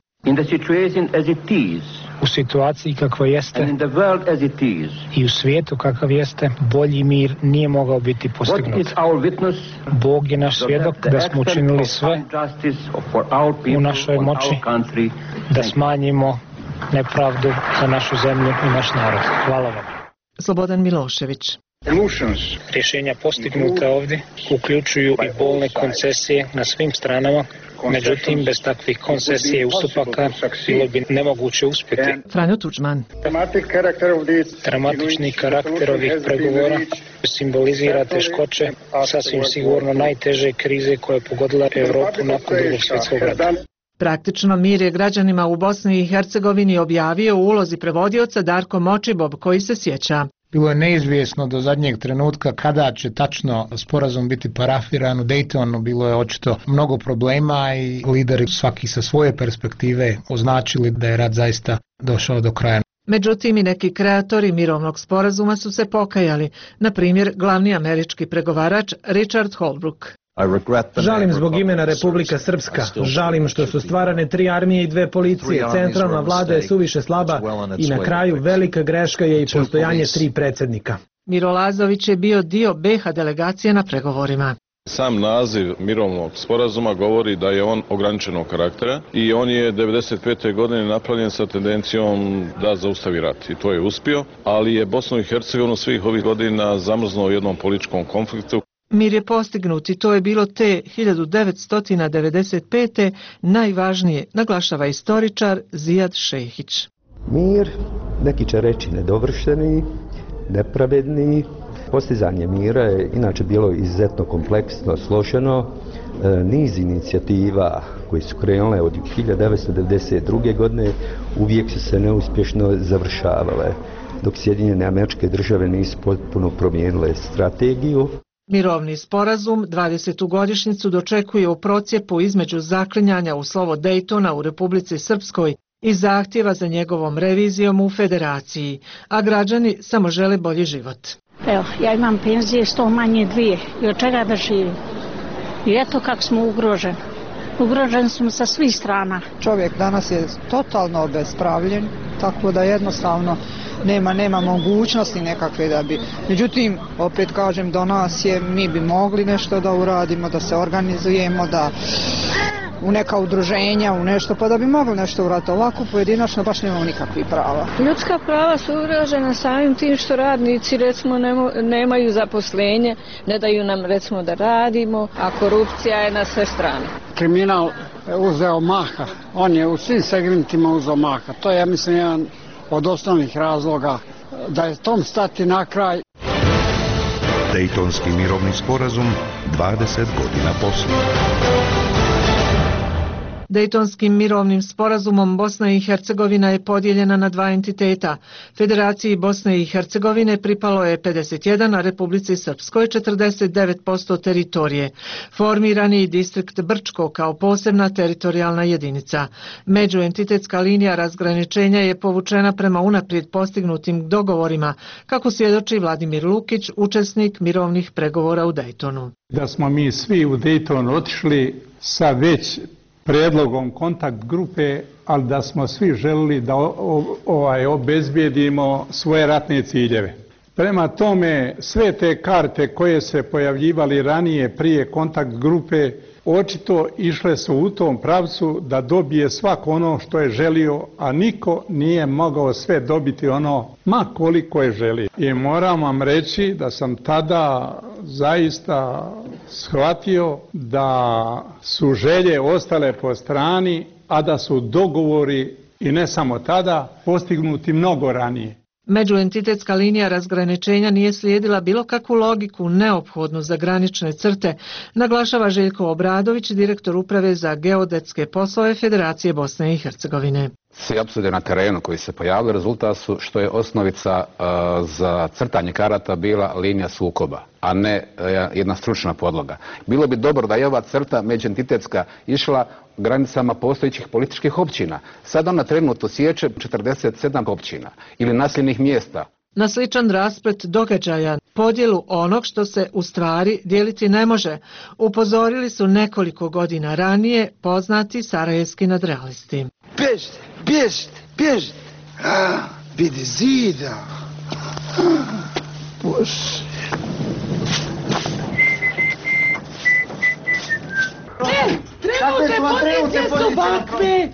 U situaciji kakva jeste i u svijetu kakav jeste, bolji mir nije mogao biti postignut. Bog je naš svjedok da smo učinili sve u našoj moći da smanjimo nepravdu za našu zemlju i naš narod. Hvala vam. Slobodan Milošević. Rješenja postignuta ovdje uključuju i bolne koncesije na svim stranama, međutim bez takvih koncesije i ustupaka bilo bi nemoguće uspjeti. Franjo Tudžman. Dramatični karakter ovih pregovora simbolizira teškoće, sasvim sigurno najteže krize koja je pogodila Europu nakon Drugog svjetskog rata. Praktično mir je građanima u Bosni i Hercegovini objavio u ulozi prevodioca Darko Močibob, koji se sjeća: Bilo je neizvjesno do zadnjeg trenutka kada će tačno sporazum biti parafiran. U Daytonu bilo je očito mnogo problema i lideri svaki sa svoje perspektive označili da je rat zaista došao do kraja. Međutim, i neki kreatori mirovnog sporazuma su se pokajali, na primjer glavni američki pregovarač Richard Holbrooke. Žalim zbog imena Republika Srpska. Žalim što su stvarane 3 armije i 2 policije. Centralna vlada je suviše slaba i na kraju velika greška je i postojanje 3 predsjednika. Miro Lazović je bio dio BiH delegacije na pregovorima. Sam naziv mirovnog sporazuma govori da je on ograničenog karaktera i on je 1995. godine napravljen sa tendencijom da zaustavi rat i to je uspio, ali je Bosnu i Hercegovinu svih ovih godina zamrznuo u jednom političkom konfliktu. Mir je postignut i to je bilo te 1995. najvažnije, naglašava istoričar Zijad Šehić. Mir, neki će reći nedovršeni, nepravedni. Postizanje mira je inače bilo izuzetno kompleksno, složeno. Niz inicijativa koje su krenule od 1992. godine uvijek su se neuspješno završavale, dok Sjedinjene Američke Države nisu potpuno promijenile strategiju. Mirovni sporazum 20. godišnjicu dočekuje u procjepu između zaklinjanja u slovo Daytona u Republici Srpskoj i zahtjeva za njegovom revizijom u Federaciji, a građani samo žele bolji život. Evo, ja imam penzije 100 manje 2 i od čega da živim. I eto kako smo ugroženi. Ugroženi smo sa svih strana. Čovjek danas je totalno obespravljen, tako da jednostavno nema mogućnosti nekakve da bi. Međutim, opet kažem, do nas je, mi bi mogli nešto da uradimo, da se organizujemo, u neka udruženja, u nešto, pa da bi mogli nešto uraditi. Ovako pojedinačno baš nemamo nikakvih prava. Ljudska prava su ugrožena samim tim što radnici recimo nemaju zaposlenje, ne daju nam recimo da radimo, a korupcija je na sve strane. Kriminal je uzeo maha, on je u svim segmentima uzeo maha. To je, ja mislim, jedan od osnovnih razloga da je tom stati na kraj. Dejtonski mirovni sporazum 20 godina poslije. Dejtonskim mirovnim sporazumom Bosna i Hercegovina je podijeljena na dva entiteta. Federaciji Bosne i Hercegovine pripalo je 51, a Republici Srpskoj 49% teritorije. Formiran je i distrikt Brčko kao posebna teritorijalna jedinica. Međuentitetska linija razgraničenja je povučena prema unaprijed postignutim dogovorima, kako svjedoči Vladimir Lukić, učesnik mirovnih pregovora u Dejtonu. Da smo mi svi u Dejton otišli sa već prijedlogom kontakt grupe, ali da smo svi želili da obezbijedimo svoje ratne ciljeve. Prema tome, sve te karte koje se pojavljivali ranije prije kontakt grupe, očito išle su u tom pravcu da dobije svako ono što je želio, a niko nije mogao sve dobiti ono ma koliko je želio. I moram vam reći da sam tada zaista shvatio da su želje ostale po strani, a da su dogovori, i ne samo tada, postignuti mnogo ranije. Međuentitetska linija razgraničenja nije slijedila bilo kakvu logiku neophodnu za granične crte, naglašava Željko Obradović, direktor uprave za geodetske poslove Federacije Bosne i Hercegovine. Svi apsurde na terenu koji se pojavili rezultat su što je osnovica za crtanje karata bila linija sukoba, a ne jedna stručna podloga. Bilo bi dobro da je ova crta međuentitetska išla granicama postojećih političkih općina. Sad ona trenutno sječe 47 općina ili naseljenih mjesta. Na sličan rasplet događaja, podjelu onog što se u stvari dijeliti ne može, upozorili su nekoliko godina ranije poznati sarajevski nadrealisti. Bježite, bježite, bježite. Vidi zida. Bože. Trenutne pozicije su bakve.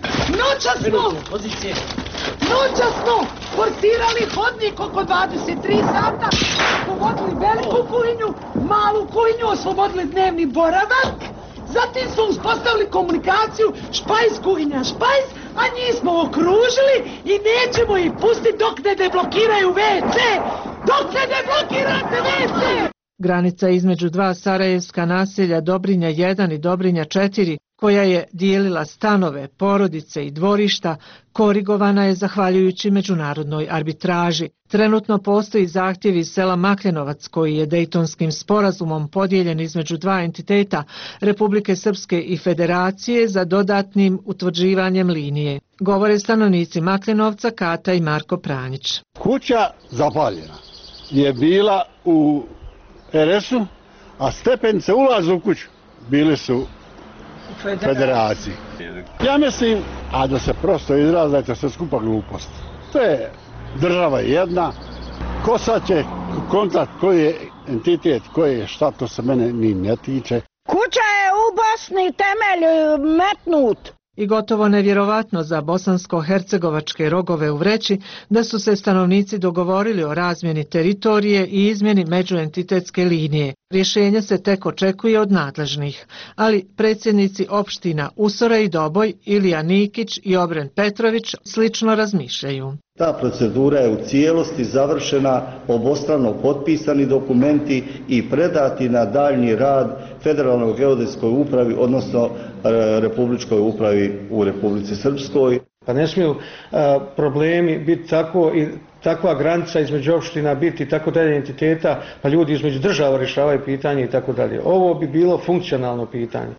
Noća smo forsirali hodnik oko 23 sata, povodili veliku kuhinju, malu kuhinju, oslobodili dnevni boravak, zatim smo uspostavili komunikaciju špajz, kuhinja, špajz, a njih smo okružili i nećemo ih pustiti dok ne deblokiraju WC! Dok ne deblokirate WC! Granica između dva sarajevska naselja Dobrinja 1 i Dobrinja 4, koja je dijelila stanove, porodice i dvorišta, korigovana je zahvaljujući međunarodnoj arbitraži. Trenutno postoji zahtjev iz sela Makljenovac, koji je Dejtonskim sporazumom podijeljen između dva entiteta, Republike Srpske i Federacije, za dodatnim utvrđivanjem linije. Govore stanovnici Makljenovca, Kata i Marko Pranjić. Kuća zapaljena je bila u RS-u, a stepenice ulaza u kuću bili su Federaciji. Ja mislim, a da se prosto izrazite, sve skupa glupost. To je država jedna, ko sad će kontakt koji je entitet, koji je šta, to se mene ni ne tiče. Kuća je u Bosni, temelj metnut. I gotovo nevjerovatno za bosansko-hercegovačke rogove u vreći da su se stanovnici dogovorili o razmjeni teritorije i izmjeni međuentitetske linije. Rješenje se tek očekuje od nadležnih, ali predsjednici opština Usora i Doboj, Ilija Nikić i Obren Petrović slično razmišljaju. Ta procedura je u cijelosti završena, obostrano potpisani dokumenti i predati na daljnji rad Federalnoj geodetskoj upravi, odnosno Republičkoj upravi u Republici Srpskoj. Pa ne smiju problemi biti tako i takva granica između opština biti tako dalje entiteta, pa ljudi između država rješavaju pitanje i tako dalje. Ovo bi bilo funkcionalno pitanje.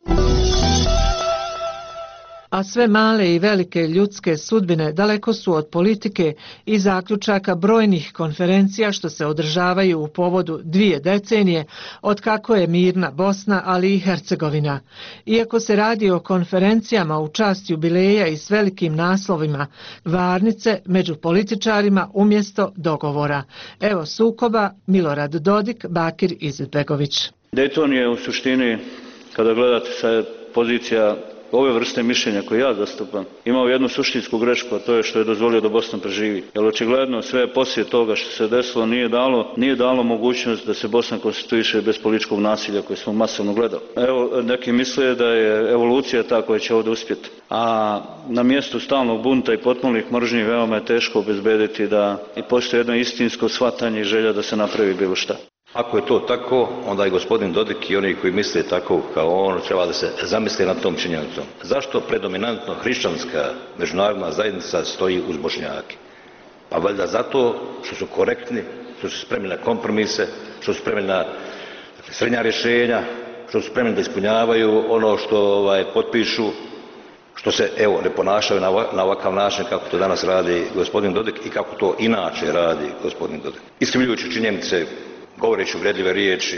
A sve male i velike ljudske sudbine daleko su od politike i zaključaka brojnih konferencija što se održavaju u povodu 2 decenije od kako je mirna Bosna, ali i Hercegovina. Iako se radi o konferencijama u čast jubileja i s velikim naslovima, varnice među političarima umjesto dogovora. Evo sukoba, Milorad Dodik, Bakir Izetbegović. Dejton je u suštini, kada gledate sa pozicija ove vrste mišljenja koje ja zastupam imao jednu suštinsku grešku, a to je što je dozvolio da Bosna preživi. Jer očigledno sve poslije toga što se desilo nije dalo mogućnost da se Bosna konstituiše bez političkog nasilja koje smo masovno gledali. Evo, neki misle da je evolucija ta koja će ovdje uspjeti. A na mjestu stalnog bunta i potpunih mržnji veoma je teško obezbediti da i postoji jedno istinsko shvatanje i želja da se napravi bilo šta. Ako je to tako, onda i gospodin Dodik i oni koji misle tako kao on treba da se zamisle nad tom činjenicom. Zašto predominantno hrišćanska međunarodna zajednica stoji uz Bošnjake? Pa valjda zato što su korektni, što su spremni na kompromise, što su spremni na srednja rješenja, što su spremni da ispunjavaju ono što potpišu, što se ne ponašaju na ovakav način kako to danas radi gospodin Dodik i kako to inače radi gospodin Dodik. Iskrivljujući činjenice, govoreći uvredljive riječi.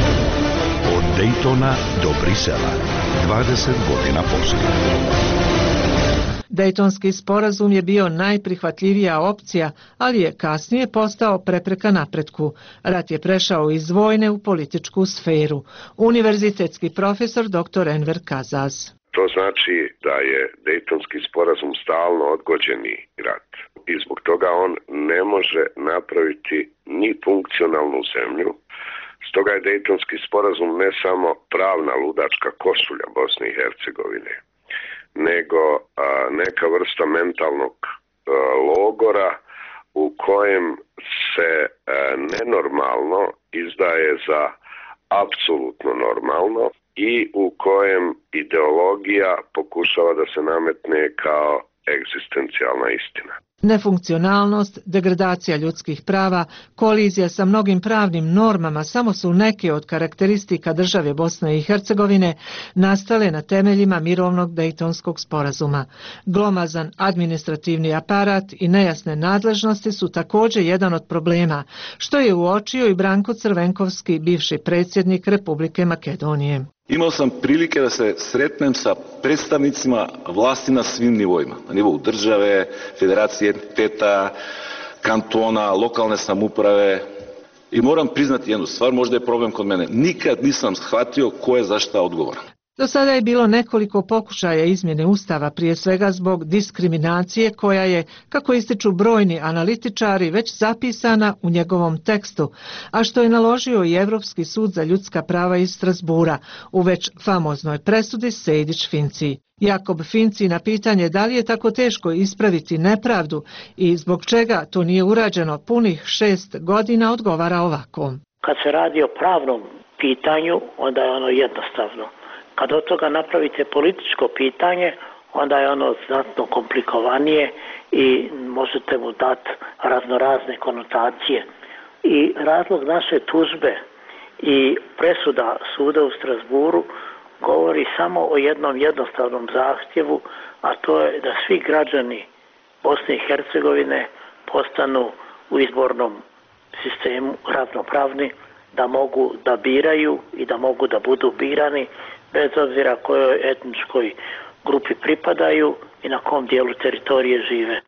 Od Daytona do Brisela, 20 godina poslije. Dejtonski sporazum je bio najprihvatljivija opcija, ali je kasnije postao prepreka napretku. Rat je prešao iz vojne u političku sferu. Univerzitetski profesor dr. Enver Kazaz. To znači da je Dejtonski sporazum stalno odgođeni rat. I zbog toga on ne može napraviti ni funkcionalnu zemlju. Stoga je Dejtonski sporazum ne samo pravna ludačka košulja Bosne i Hercegovine, nego neka vrsta mentalnog logora u kojem se nenormalno izdaje za apsolutno normalno i u kojem ideologija pokušava da se nametne kao egzistencijalna istina. Nefunkcionalnost, degradacija ljudskih prava, kolizija sa mnogim pravnim normama samo su neke od karakteristika države Bosne i Hercegovine nastale na temeljima mirovnog Dejtonskog sporazuma. Glomazan administrativni aparat i nejasne nadležnosti su također jedan od problema, što je uočio i Branko Crvenkovski, bivši predsjednik Republike Makedonije. Imao sam prilike da se sretnem sa predstavnicima vlasti na svim nivoima. Na nivou države, federacije entiteta, kantona, lokalne samouprave. I moram priznati jednu stvar, možda je problem kod mene. Nikad nisam shvatio ko je za šta odgovoran. Do sada je bilo nekoliko pokušaja izmjene Ustava, prije svega zbog diskriminacije koja je, kako ističu brojni analitičari, već zapisana u njegovom tekstu, a što je naložio i Europski sud za ljudska prava iz Strasbura u već famoznoj presudi Sejdić-Finci. Jakob Finci na pitanje da li je tako teško ispraviti nepravdu i zbog čega to nije urađeno punih 6 godina odgovara ovako. Kad se radi o pravnom pitanju, onda je ono jednostavno. Kad od toga napravite političko pitanje, onda je ono znatno komplikovanije i možete mu dati raznorazne konotacije. I razlog naše tužbe i presuda suda u Strasburu govori samo o jednom jednostavnom zahtjevu, a to je da svi građani Bosne i Hercegovine postanu u izbornom sistemu ravnopravni, da mogu da biraju i da mogu da budu birani, bez obzira kojoj etničkoj grupi pripadaju i na kom dijelu teritorije žive.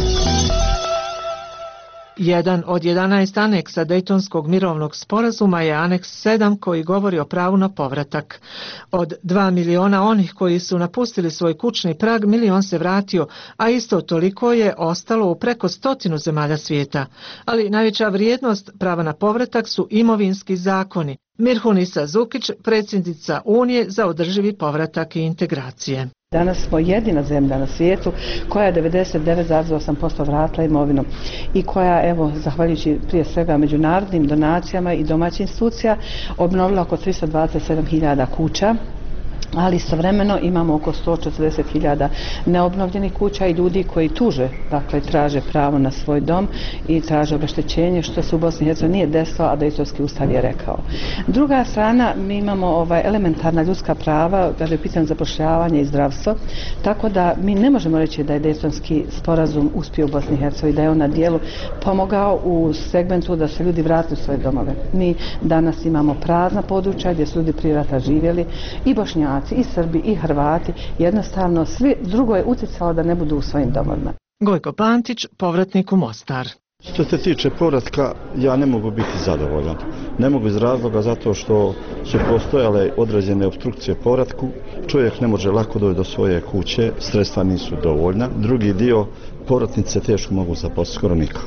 Jedan od 11 aneksa Dejtonskog mirovnog sporazuma je aneks 7 koji govori o pravu na povratak. Od 2 miliona onih koji su napustili svoj kućni prag, milion se vratio, a isto toliko je ostalo u preko 100 zemalja svijeta. Ali najveća vrijednost prava na povratak su imovinski zakoni. Mirhunisa Zukić, predsjednica Unije za održivi povratak i integracije. Danas smo jedina zemlja na svijetu koja je 99,8% vratila imovinu i koja, evo, zahvaljujući prije svega međunarodnim donacijama i domaćih institucija, obnovila oko 327.000 kuća, ali istovremeno imamo oko 140.000 neobnovljenih kuća i ljudi koji tuže, dakle traže pravo na svoj dom i traže obeštećenje, što se u Bosni i Hercegovini nije desilo, a Dejtonski ustav je rekao. Druga strana, mi imamo elementarna ljudska prava kada je pitanje zapošljavanje i zdravstvo, tako da mi ne možemo reći da je Dejtonski sporazum uspio u Bosni i Hercegovini, da je on na dijelu pomogao u segmentu da se ljudi vrate u svoje domove. Mi danas imamo prazna područja gdje su ljudi prije rata živjeli, i Bošnjaci, i Srbi, i Hrvati, jednostavno svi drugo je utjecalo da ne budu u svojim domovima. Gojko Pantić, povratnik u Mostar. Što se tiče povratka, ja ne mogu biti zadovoljan. Ne mogu iz razloga zato što su postojale određene opstrukcije povratku. Čovjek ne može lako doći do svoje kuće, sredstva nisu dovoljna. Drugi dio, povratnice teško mogu zaposliti, skoro nikako.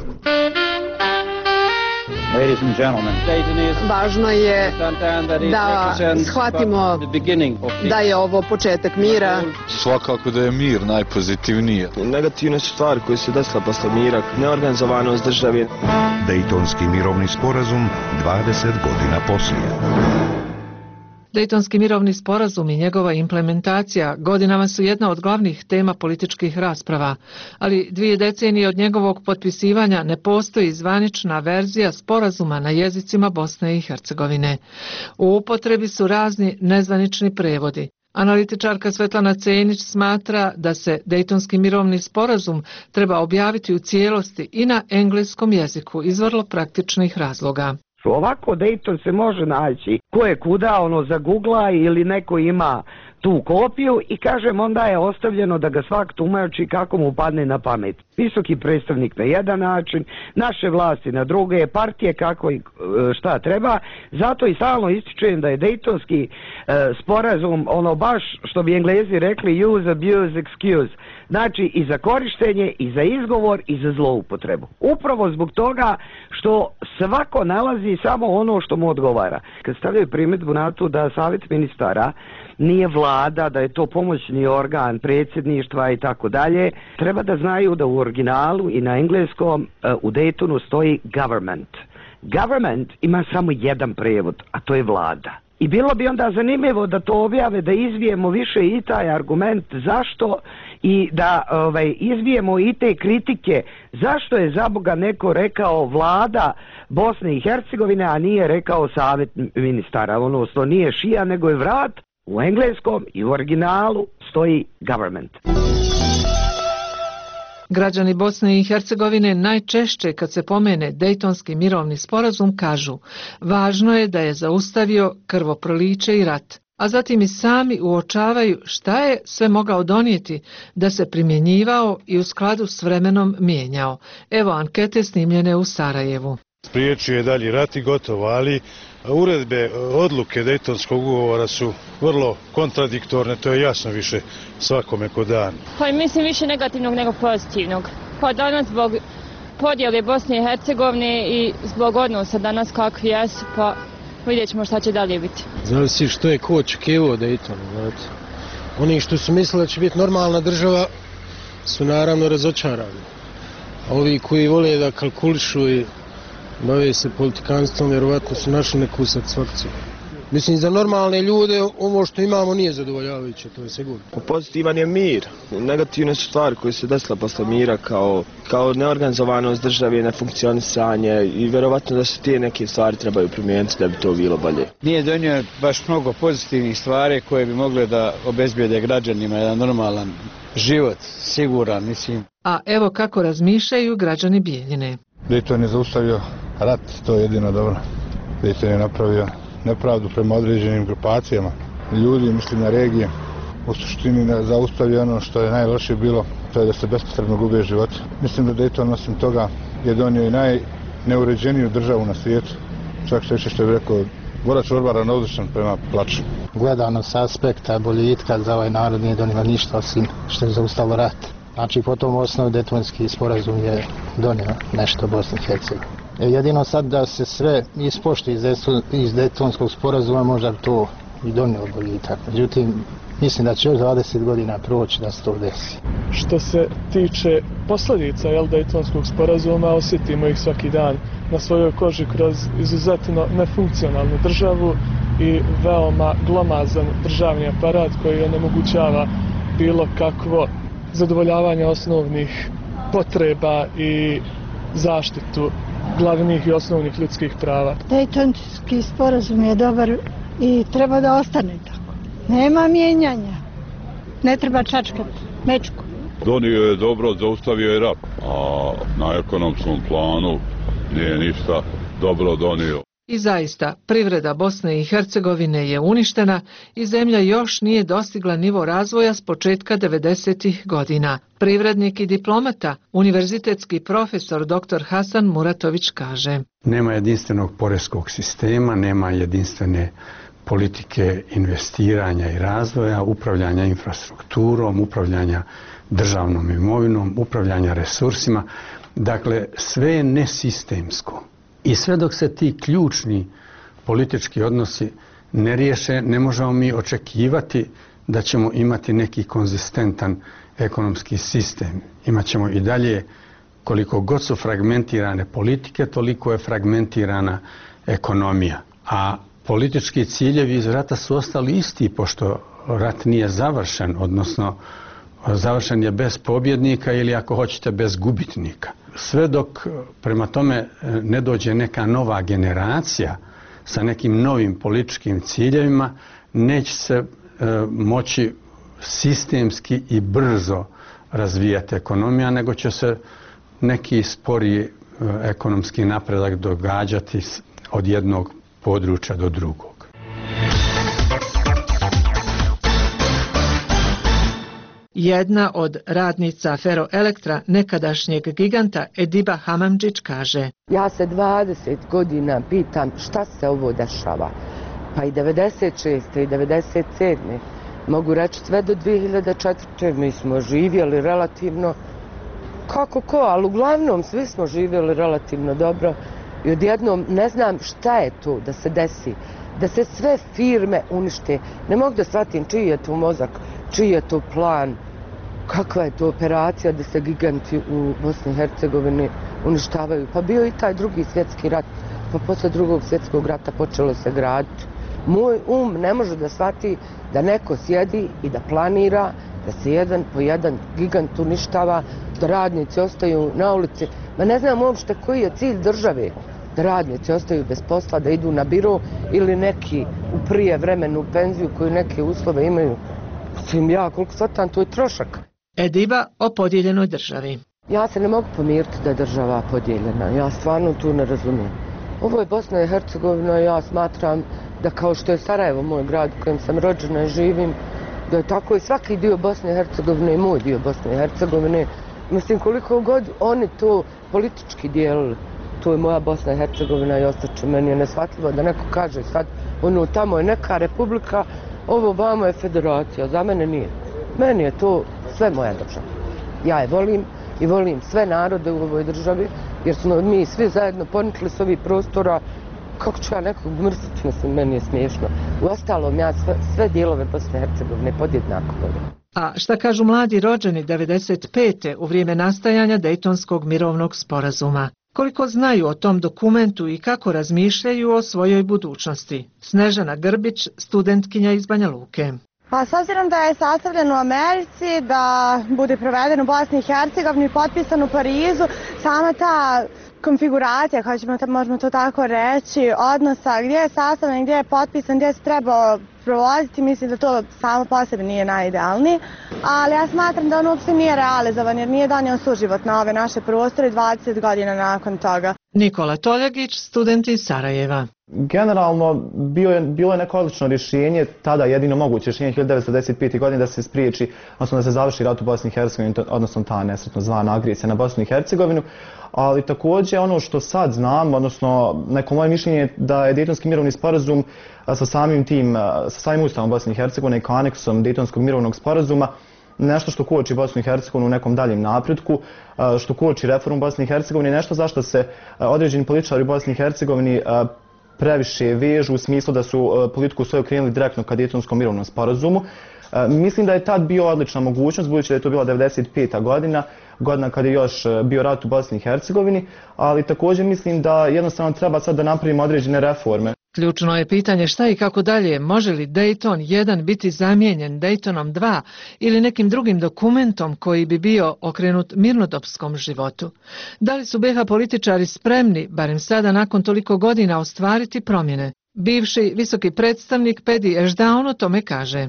Važno je da shvatimo da je ovo početak mira. Svakako da je mir najpozitivnije. Negativne su stvari koje se desila posle mira, neorganizovanost države. Dejtonski mirovni sporazum 20 godina poslije. Dejtonski mirovni sporazum i njegova implementacija godinama su jedna od glavnih tema političkih rasprava, ali 2 decenije od njegovog potpisivanja ne postoji zvanična verzija sporazuma na jezicima Bosne i Hercegovine. U upotrebi su razni nezvanični prevodi. Analitičarka Svetlana Cenić smatra da se Dejtonski mirovni sporazum treba objaviti u cijelosti i na engleskom jeziku iz vrlo praktičnih razloga. Ovako Dayton se može naći ko je kuda, zagugla ili neko ima tu kopiju i kažem onda je ostavljeno da ga svak tumači kako mu padne na pamet. Visoki predstavnik na jedan način, naše vlasti na druge, partije kako i šta treba, zato i stalno ističujem da je Dejtonski sporazum baš što bi Englezi rekli use, abuse, excuse. Znači i za korištenje, i za izgovor, i za zloupotrebu. Upravo zbog toga što svako nalazi samo ono što mu odgovara. Kad stavljaju primjedbu na to da savjet ministara nije vlada, da je to pomoćni organ predsjedništva i tako dalje, treba da znaju da u originalu i na engleskom u Daytonu stoji government. Government ima samo jedan prevod, a to je vlada. I bilo bi onda zanimljivo da to objave, da izvijemo više i taj argument zašto i da izvijemo i te kritike zašto je za Boga neko rekao vlada Bosne i Hercegovine, a nije rekao savjet ministara. Odnosno nije šija nego je vrat. U engleskom i u originalu stoji government. Građani Bosne i Hercegovine najčešće kad se pomene Dejtonski mirovni sporazum kažu važno je da je zaustavio krvoproliće i rat, a zatim i sami uočavaju šta je sve mogao donijeti da se primjenjivao i u skladu s vremenom mijenjao. Evo ankete snimljene u Sarajevu. Spriječio je dalji rat i gotovo, ali uredbe, odluke Dejtonskog ugovora su vrlo kontradiktorne, to je jasno više svakome ko dan. Pa mislim više negativnog nego pozitivnog. Pa danas zbog podjele Bosne i Hercegovine i zbog odnosa danas kakvi jesu, pa vidjet ćemo šta će dalje biti. Zavisi što je ko očekivao Dejtonu, znate. Oni što su mislili da će biti normalna država su naravno razočarani. A ovi koji vole da kalkulišu i bave se politikanstvom, vjerovatno su našli neku satisfakciju. Mislim, za normalne ljude ovo što imamo nije zadovoljavajuće, to je sigurno. Pozitivan je mir. Negativne su stvari koje se desila posle mira kao neorganizovanost države, nefunkcionisanje i vjerovatno da se te neke stvari trebaju primijeniti da bi to bilo bolje. Nije donio baš mnogo pozitivnih stvari koje bi mogle da obezbijede građanima jedan normalan život, siguran, mislim. A evo kako razmišljaju građani Bijeljine. Dejton je zaustavio rat, to je jedino dobro. Dejton je napravio nepravdu prema određenim grupacijama ljudi, mislim na regije. U suštini zaustavio ono što je najlošije bilo, to je da se bespotrebno gube živote. Mislim da Dejton osim toga je donio i najneuređeniju državu na svijetu. Čak što je rekao, Borac Orban ravnodušan prema plaču. Gledano s aspekta boljitka za ovaj narod nije donio ništa osim što je zaustavilo rat. Znači po tom osnovu Dejtonski sporazum je donio nešto Bosni i Hercegovini. Jedino sad da se sve ispoštuje iz Dejtonskog sporazuma možda to i donio boljitak. Međutim, mislim da će još 20 godina proći da se to desi. Što se tiče posljedica Dejtonskog sporazuma, osjetimo ih svaki dan na svojoj koži kroz izuzetno nefunkcionalnu državu i veoma glomazan državni aparat koji onemogućava bilo kakvo zadovoljavanje osnovnih potreba i zaštitu glavnih i osnovnih ljudskih prava. Dejtonski sporazum je dobar i treba da ostane tako. Nema mijenjanja. Ne treba čačkati mečku. Donio je dobro, zaustavio je rat, a na ekonomskom planu nije ništa dobro donio. I zaista, privreda Bosne i Hercegovine je uništena i zemlja još nije dostigla nivo razvoja s početka 90. godina. Privrednik i diplomata, univerzitetski profesor dr. Hasan Muratović kaže: Nema jedinstvenog poreskog sistema, nema jedinstvene politike investiranja i razvoja, upravljanja infrastrukturom, upravljanja državnom imovinom, upravljanja resursima. Dakle, sve je nesistemsko. I sve dok se ti ključni politički odnosi ne riješe, ne možemo mi očekivati da ćemo imati neki konzistentan ekonomski sistem. Imaćemo i dalje, koliko god su fragmentirane politike, toliko je fragmentirana ekonomija. A politički ciljevi iz rata su ostali isti, pošto rat nije završen, odnosno završen je bez pobjednika ili, ako hoćete, bez gubitnika. Sve dok prema tome ne dođe neka nova generacija sa nekim novim političkim ciljevima, neće se moći sistemski i brzo razvijati ekonomija, nego će se neki sporiji ekonomski napredak događati od jednog područja do drugog. Jedna od radnica Feroelektra, nekadašnjeg giganta Ediba Hamamdžić, kaže: Ja se 20 godina pitam šta se ovo dešava. Pa i 96. i 97. Mogu reći sve do 2004. Mi smo živjeli relativno kako ko, ali uglavnom svi smo živjeli relativno dobro. I odjednom ne znam šta je to da se desi, da se sve firme unište. Ne mogu da shvatim čiji je to mozak, čiji je to plan, kakva je to operacija da se giganti u Bosni i Hercegovini uništavaju. Pa bio i taj drugi svjetski rat, pa posle drugog svjetskog rata počelo se graditi. Moj ne može da shvati da neko sjedi i da planira, da se jedan po jedan gigant uništava, da radnici ostaju na ulici. Ma ne znam uopšte koji je cilj države, da radnici ostaju bez posla, da idu na biro ili neki u prije vremenu u penziju koji neke uslove imaju. Mislim, ja koliko shvatam, to je trošak. Ediba o podijeljenoj državi. Ja se ne mogu pomiriti da je država podijeljena. Ja stvarno tu ne razumijem. Ovo je Bosna i Hercegovina i ja smatram da kao što je Sarajevo moj grad u kojem sam rođena i živim, da je tako i svaki dio Bosne i Hercegovine i moj dio Bosne i Hercegovine. Mislim, koliko god oni to politički dijelili, to je moja Bosna i Hercegovina i ostaće. Meni je neshvatljivo da neko kaže sad, ono tamo je neka republika, ovo vamo je federacija, za mene nije. Meni je to sve moja država. Ja je volim i volim sve narode u ovoj državi, jer smo mi svi zajedno ponikli s ovih prostora. Kako ću ja nekog mrziti, mislim, meni je smiješno. Uostalom, ja sve dijelove Bosne i Hercegovine podjednako volim. A šta kažu mladi rođeni 95. u vrijeme nastajanja Dejtonskog mirovnog sporazuma? Koliko znaju o tom dokumentu i kako razmišljaju o svojoj budućnosti? Snežana Grbić, studentkinja iz Banja Luke. Pa s obzirom da je sastavljen u Americi, da bude proveden u Bosni i Hercegovini, potpisan u Parizu, sama ta konfiguracija, možemo to tako reći, odnosa gdje je sastavljen, gdje je potpisan, gdje se treba provoditi, mislim da to samo po sebi nije najidealniji, ali ja smatram da on uopšte nije realizovan jer nije donio suživot na ove naše prostore 20 godina nakon toga. Nikola Toljagić, student iz Sarajeva. Generalno, bilo je neko odlično rješenje, tada jedino moguće rješenje 1995. godine da se spriječi, odnosno da se završi rat u Bosni i Hercegovini, odnosno ta nesretno zvana agresija na Bosnu i Hercegovinu, ali također ono što sad znam, odnosno neko moje mišljenje je da je Dejtonski mirovni sporazum sa samim ustavom Bosne i Hercegovine i kao aneksom Dejtonskog mirovnog sporazuma nešto što koči Bosnu i Hercegovinu u nekom daljem napretku, što koči reformu Bosne i Hercegovine, nešto zašto se određeni političari u Bosni i Hercegovini previše vežu u smislu da su politiku svoju krenuli direktno ka Dejtonskom mirovnom sporazumu. Mislim da je tad bio odlična mogućnost, budući da je to bila 95. godina kada je još bio rat u Bosni i Hercegovini, ali također mislim da jednostavno treba sad da napravimo određene reforme. Ključno je pitanje šta i kako dalje, može li Dejton 1 biti zamijenjen Dejtonom 2 ili nekim drugim dokumentom koji bi bio okrenut mirnodopskom životu. Da li su BiH političari spremni, barem sada nakon toliko godina, ostvariti promjene? Bivši visoki predstavnik Pedi Ešdaun o tome kaže.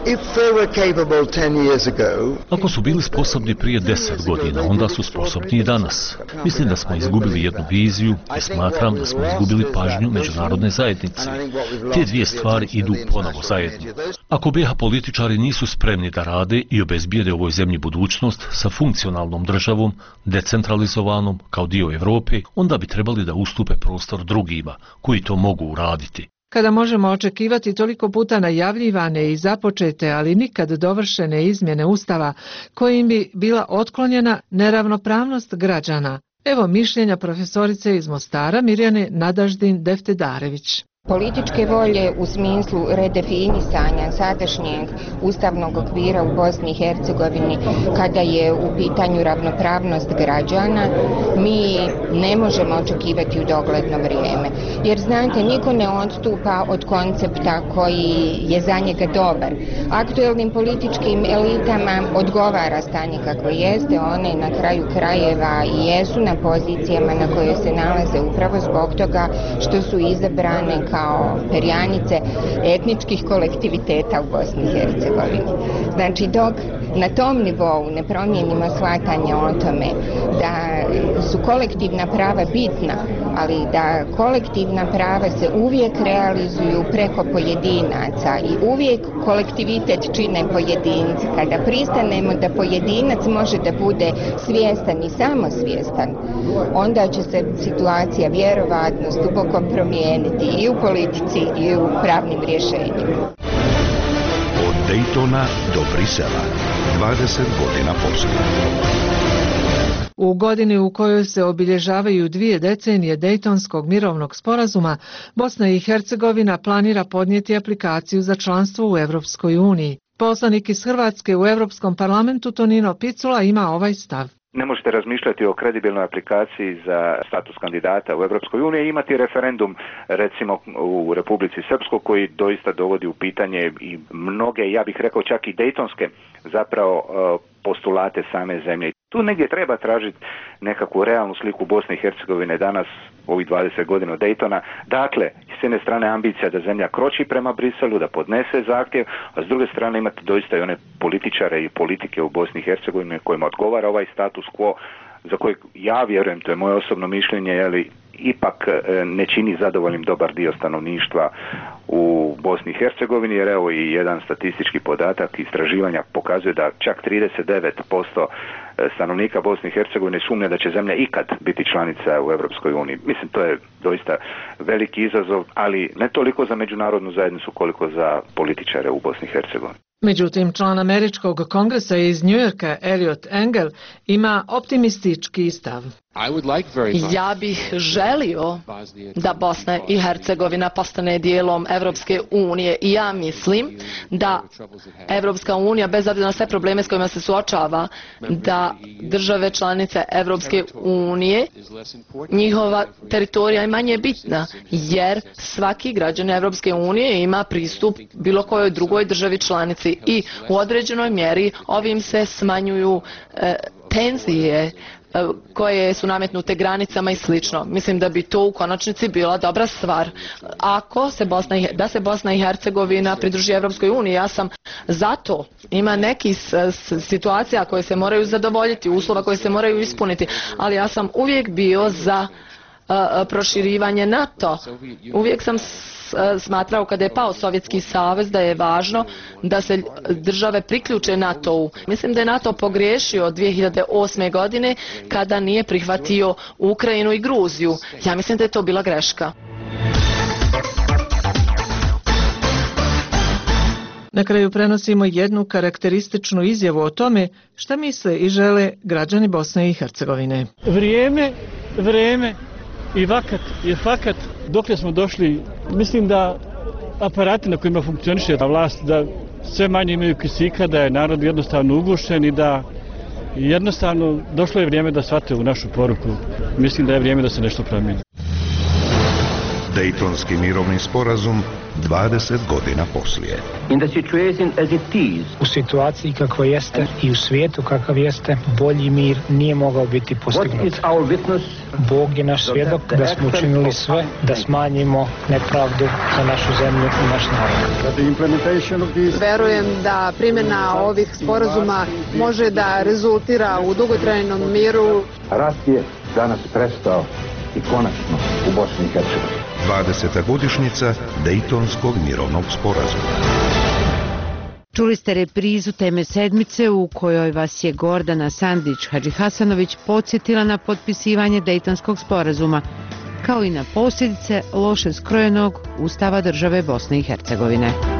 Ako su bili sposobni prije 10 godina, onda su sposobni i danas. Mislim da smo izgubili jednu viziju i smatram da smo izgubili pažnju međunarodne zajednice. Te dvije stvari idu ponovo zajedno. Ako BiH političari nisu spremni da rade i obezbijede ovoj zemlji budućnost sa funkcionalnom državom, decentralizovanom kao dio Europe, onda bi trebali da ustupe prostor drugima koji to mogu uraditi. Kada možemo očekivati toliko puta najavljivane i započete, ali nikad dovršene izmjene Ustava, kojim bi bila otklonjena neravnopravnost građana? Evo mišljenja profesorice iz Mostara Mirjane Nadaždin Deftedarević. Političke volje u smislu redefinisanja sadašnjeg ustavnog okvira u Bosni i Hercegovini kada je u pitanju ravnopravnost građana mi ne možemo očekivati u dogledno vrijeme. Jer znate, niko ne odstupa od koncepta koji je za njega dobar. Aktuelnim političkim elitama odgovara stanje kako jeste, one na kraju krajeva i jesu na pozicijama na koje se nalaze upravo zbog toga što su izabrane kao perjanice etničkih kolektiviteta u Bosni i Hercegovini. Znači, dok na tom nivou ne promijenimo shvatanje o tome da su kolektivna prava bitna, ali da kolektivna prava se uvijek realizuju preko pojedinaca i uvijek kolektivitet čine pojedinci. Kada pristanemo da pojedinac može da bude svjestan i samosvjestan, onda će se situacija vjerovatno duboko promijeniti i u politici i u pravnim rješenjima. Od Daytona do Brisela, 20 godina poslije. U godini u kojoj se obilježavaju 2 decenije Dejtonskog mirovnog sporazuma, Bosna i Hercegovina planira podnijeti aplikaciju za članstvo u Europskoj uniji. Poslanik iz Hrvatske u Europskom parlamentu Tonino Picula ima ovaj stav. Ne možete razmišljati o kredibilnoj aplikaciji za status kandidata u Europskoj uniji i imati referendum recimo u Republici Srpskoj koji doista dovodi u pitanje i mnoge, ja bih rekao čak i dejtonske zapravo postulate same zemlje. Tu negdje treba tražiti nekakvu realnu sliku Bosne i Hercegovine danas, ovih 20 godina od Daytona. Dakle, s jedne strane ambicija da zemlja kroči prema Briselu, da podnese zahtjev, a s druge strane imate doista i one političare i politike u Bosni i Hercegovini kojima odgovara ovaj status quo, za kojeg ja vjerujem, to je moje osobno mišljenje, ali ipak ne čini zadovoljnim dobar dio stanovništva u Bosni i Hercegovini, jer evo i jedan statistički podatak istraživanja pokazuje da čak 39% stanovnika Bosne i Hercegovine sumnja da će zemlja ikad biti članica u Europskoj uniji. Mislim, to je doista veliki izazov, ali ne toliko za međunarodnu zajednicu koliko za političare u Bosni i Hercegovini. Međutim, član Američkog kongresa iz Njujorka, Elliot Engel, ima optimistički stav. Ja bih želio da Bosna i Hercegovina postane dijelom Evropske unije i ja mislim da Evropska unija, bez obzira na sve probleme s kojima se suočava, da države članice Evropske unije, njihova teritorija je manje bitna, jer svaki građan Evropske unije ima pristup bilo kojoj drugoj državi članici i u određenoj mjeri ovim se smanjuju tenzije koje su nametnute granicama i slično. Mislim da bi to u konačnici bila dobra stvar. Ako se Bosna i Hercegovina pridruži Evropskoj uniji, ja sam za to. Ima nekih situacija koje se moraju zadovoljiti, uslova koje se moraju ispuniti, ali ja sam uvijek bio za proširivanje NATO. Uvijek sam smatrao kada je pao Sovjetski savez da je važno da se države priključe NATO-u. Mislim da je NATO pogriješio 2008. godine kada nije prihvatio Ukrajinu i Gruziju. Ja mislim da je to bila greška. Na kraju prenosimo jednu karakterističnu izjavu o tome šta misle i žele građani Bosne i Hercegovine. Vrijeme i vakat je fakat. Dokle smo došli, mislim da aparati na kojima funkcioniše vlast, da sve manje imaju kisika, da je narod jednostavno ugušen i da jednostavno došlo je vrijeme da shvate u našu poruku. Mislim da je vrijeme da se nešto promijeni. Dejtonski mirovni sporazum 20 godina poslije. U situaciji kakva jeste i u svijetu kakav jeste, bolji mir nije mogao biti postignut. Bog je naš svjedok da smo učinili sve da smanjimo nepravdu za našu zemlju i naš narod. Verujem da primjena ovih sporazuma može da rezultira u dugotrajnom miru. Rat je danas prestao i konačno u Bosni i Hercegovini. 20. godišnjica Dejtonskog mirovnog sporazuma. Čuli ste reprizu Teme sedmice u kojoj vas je Gordana Sandić Hadžihasanović podsjetila na potpisivanje Dejtonskog sporazuma, kao i na posljedice loše skrojenog Ustava države Bosne i Hercegovine.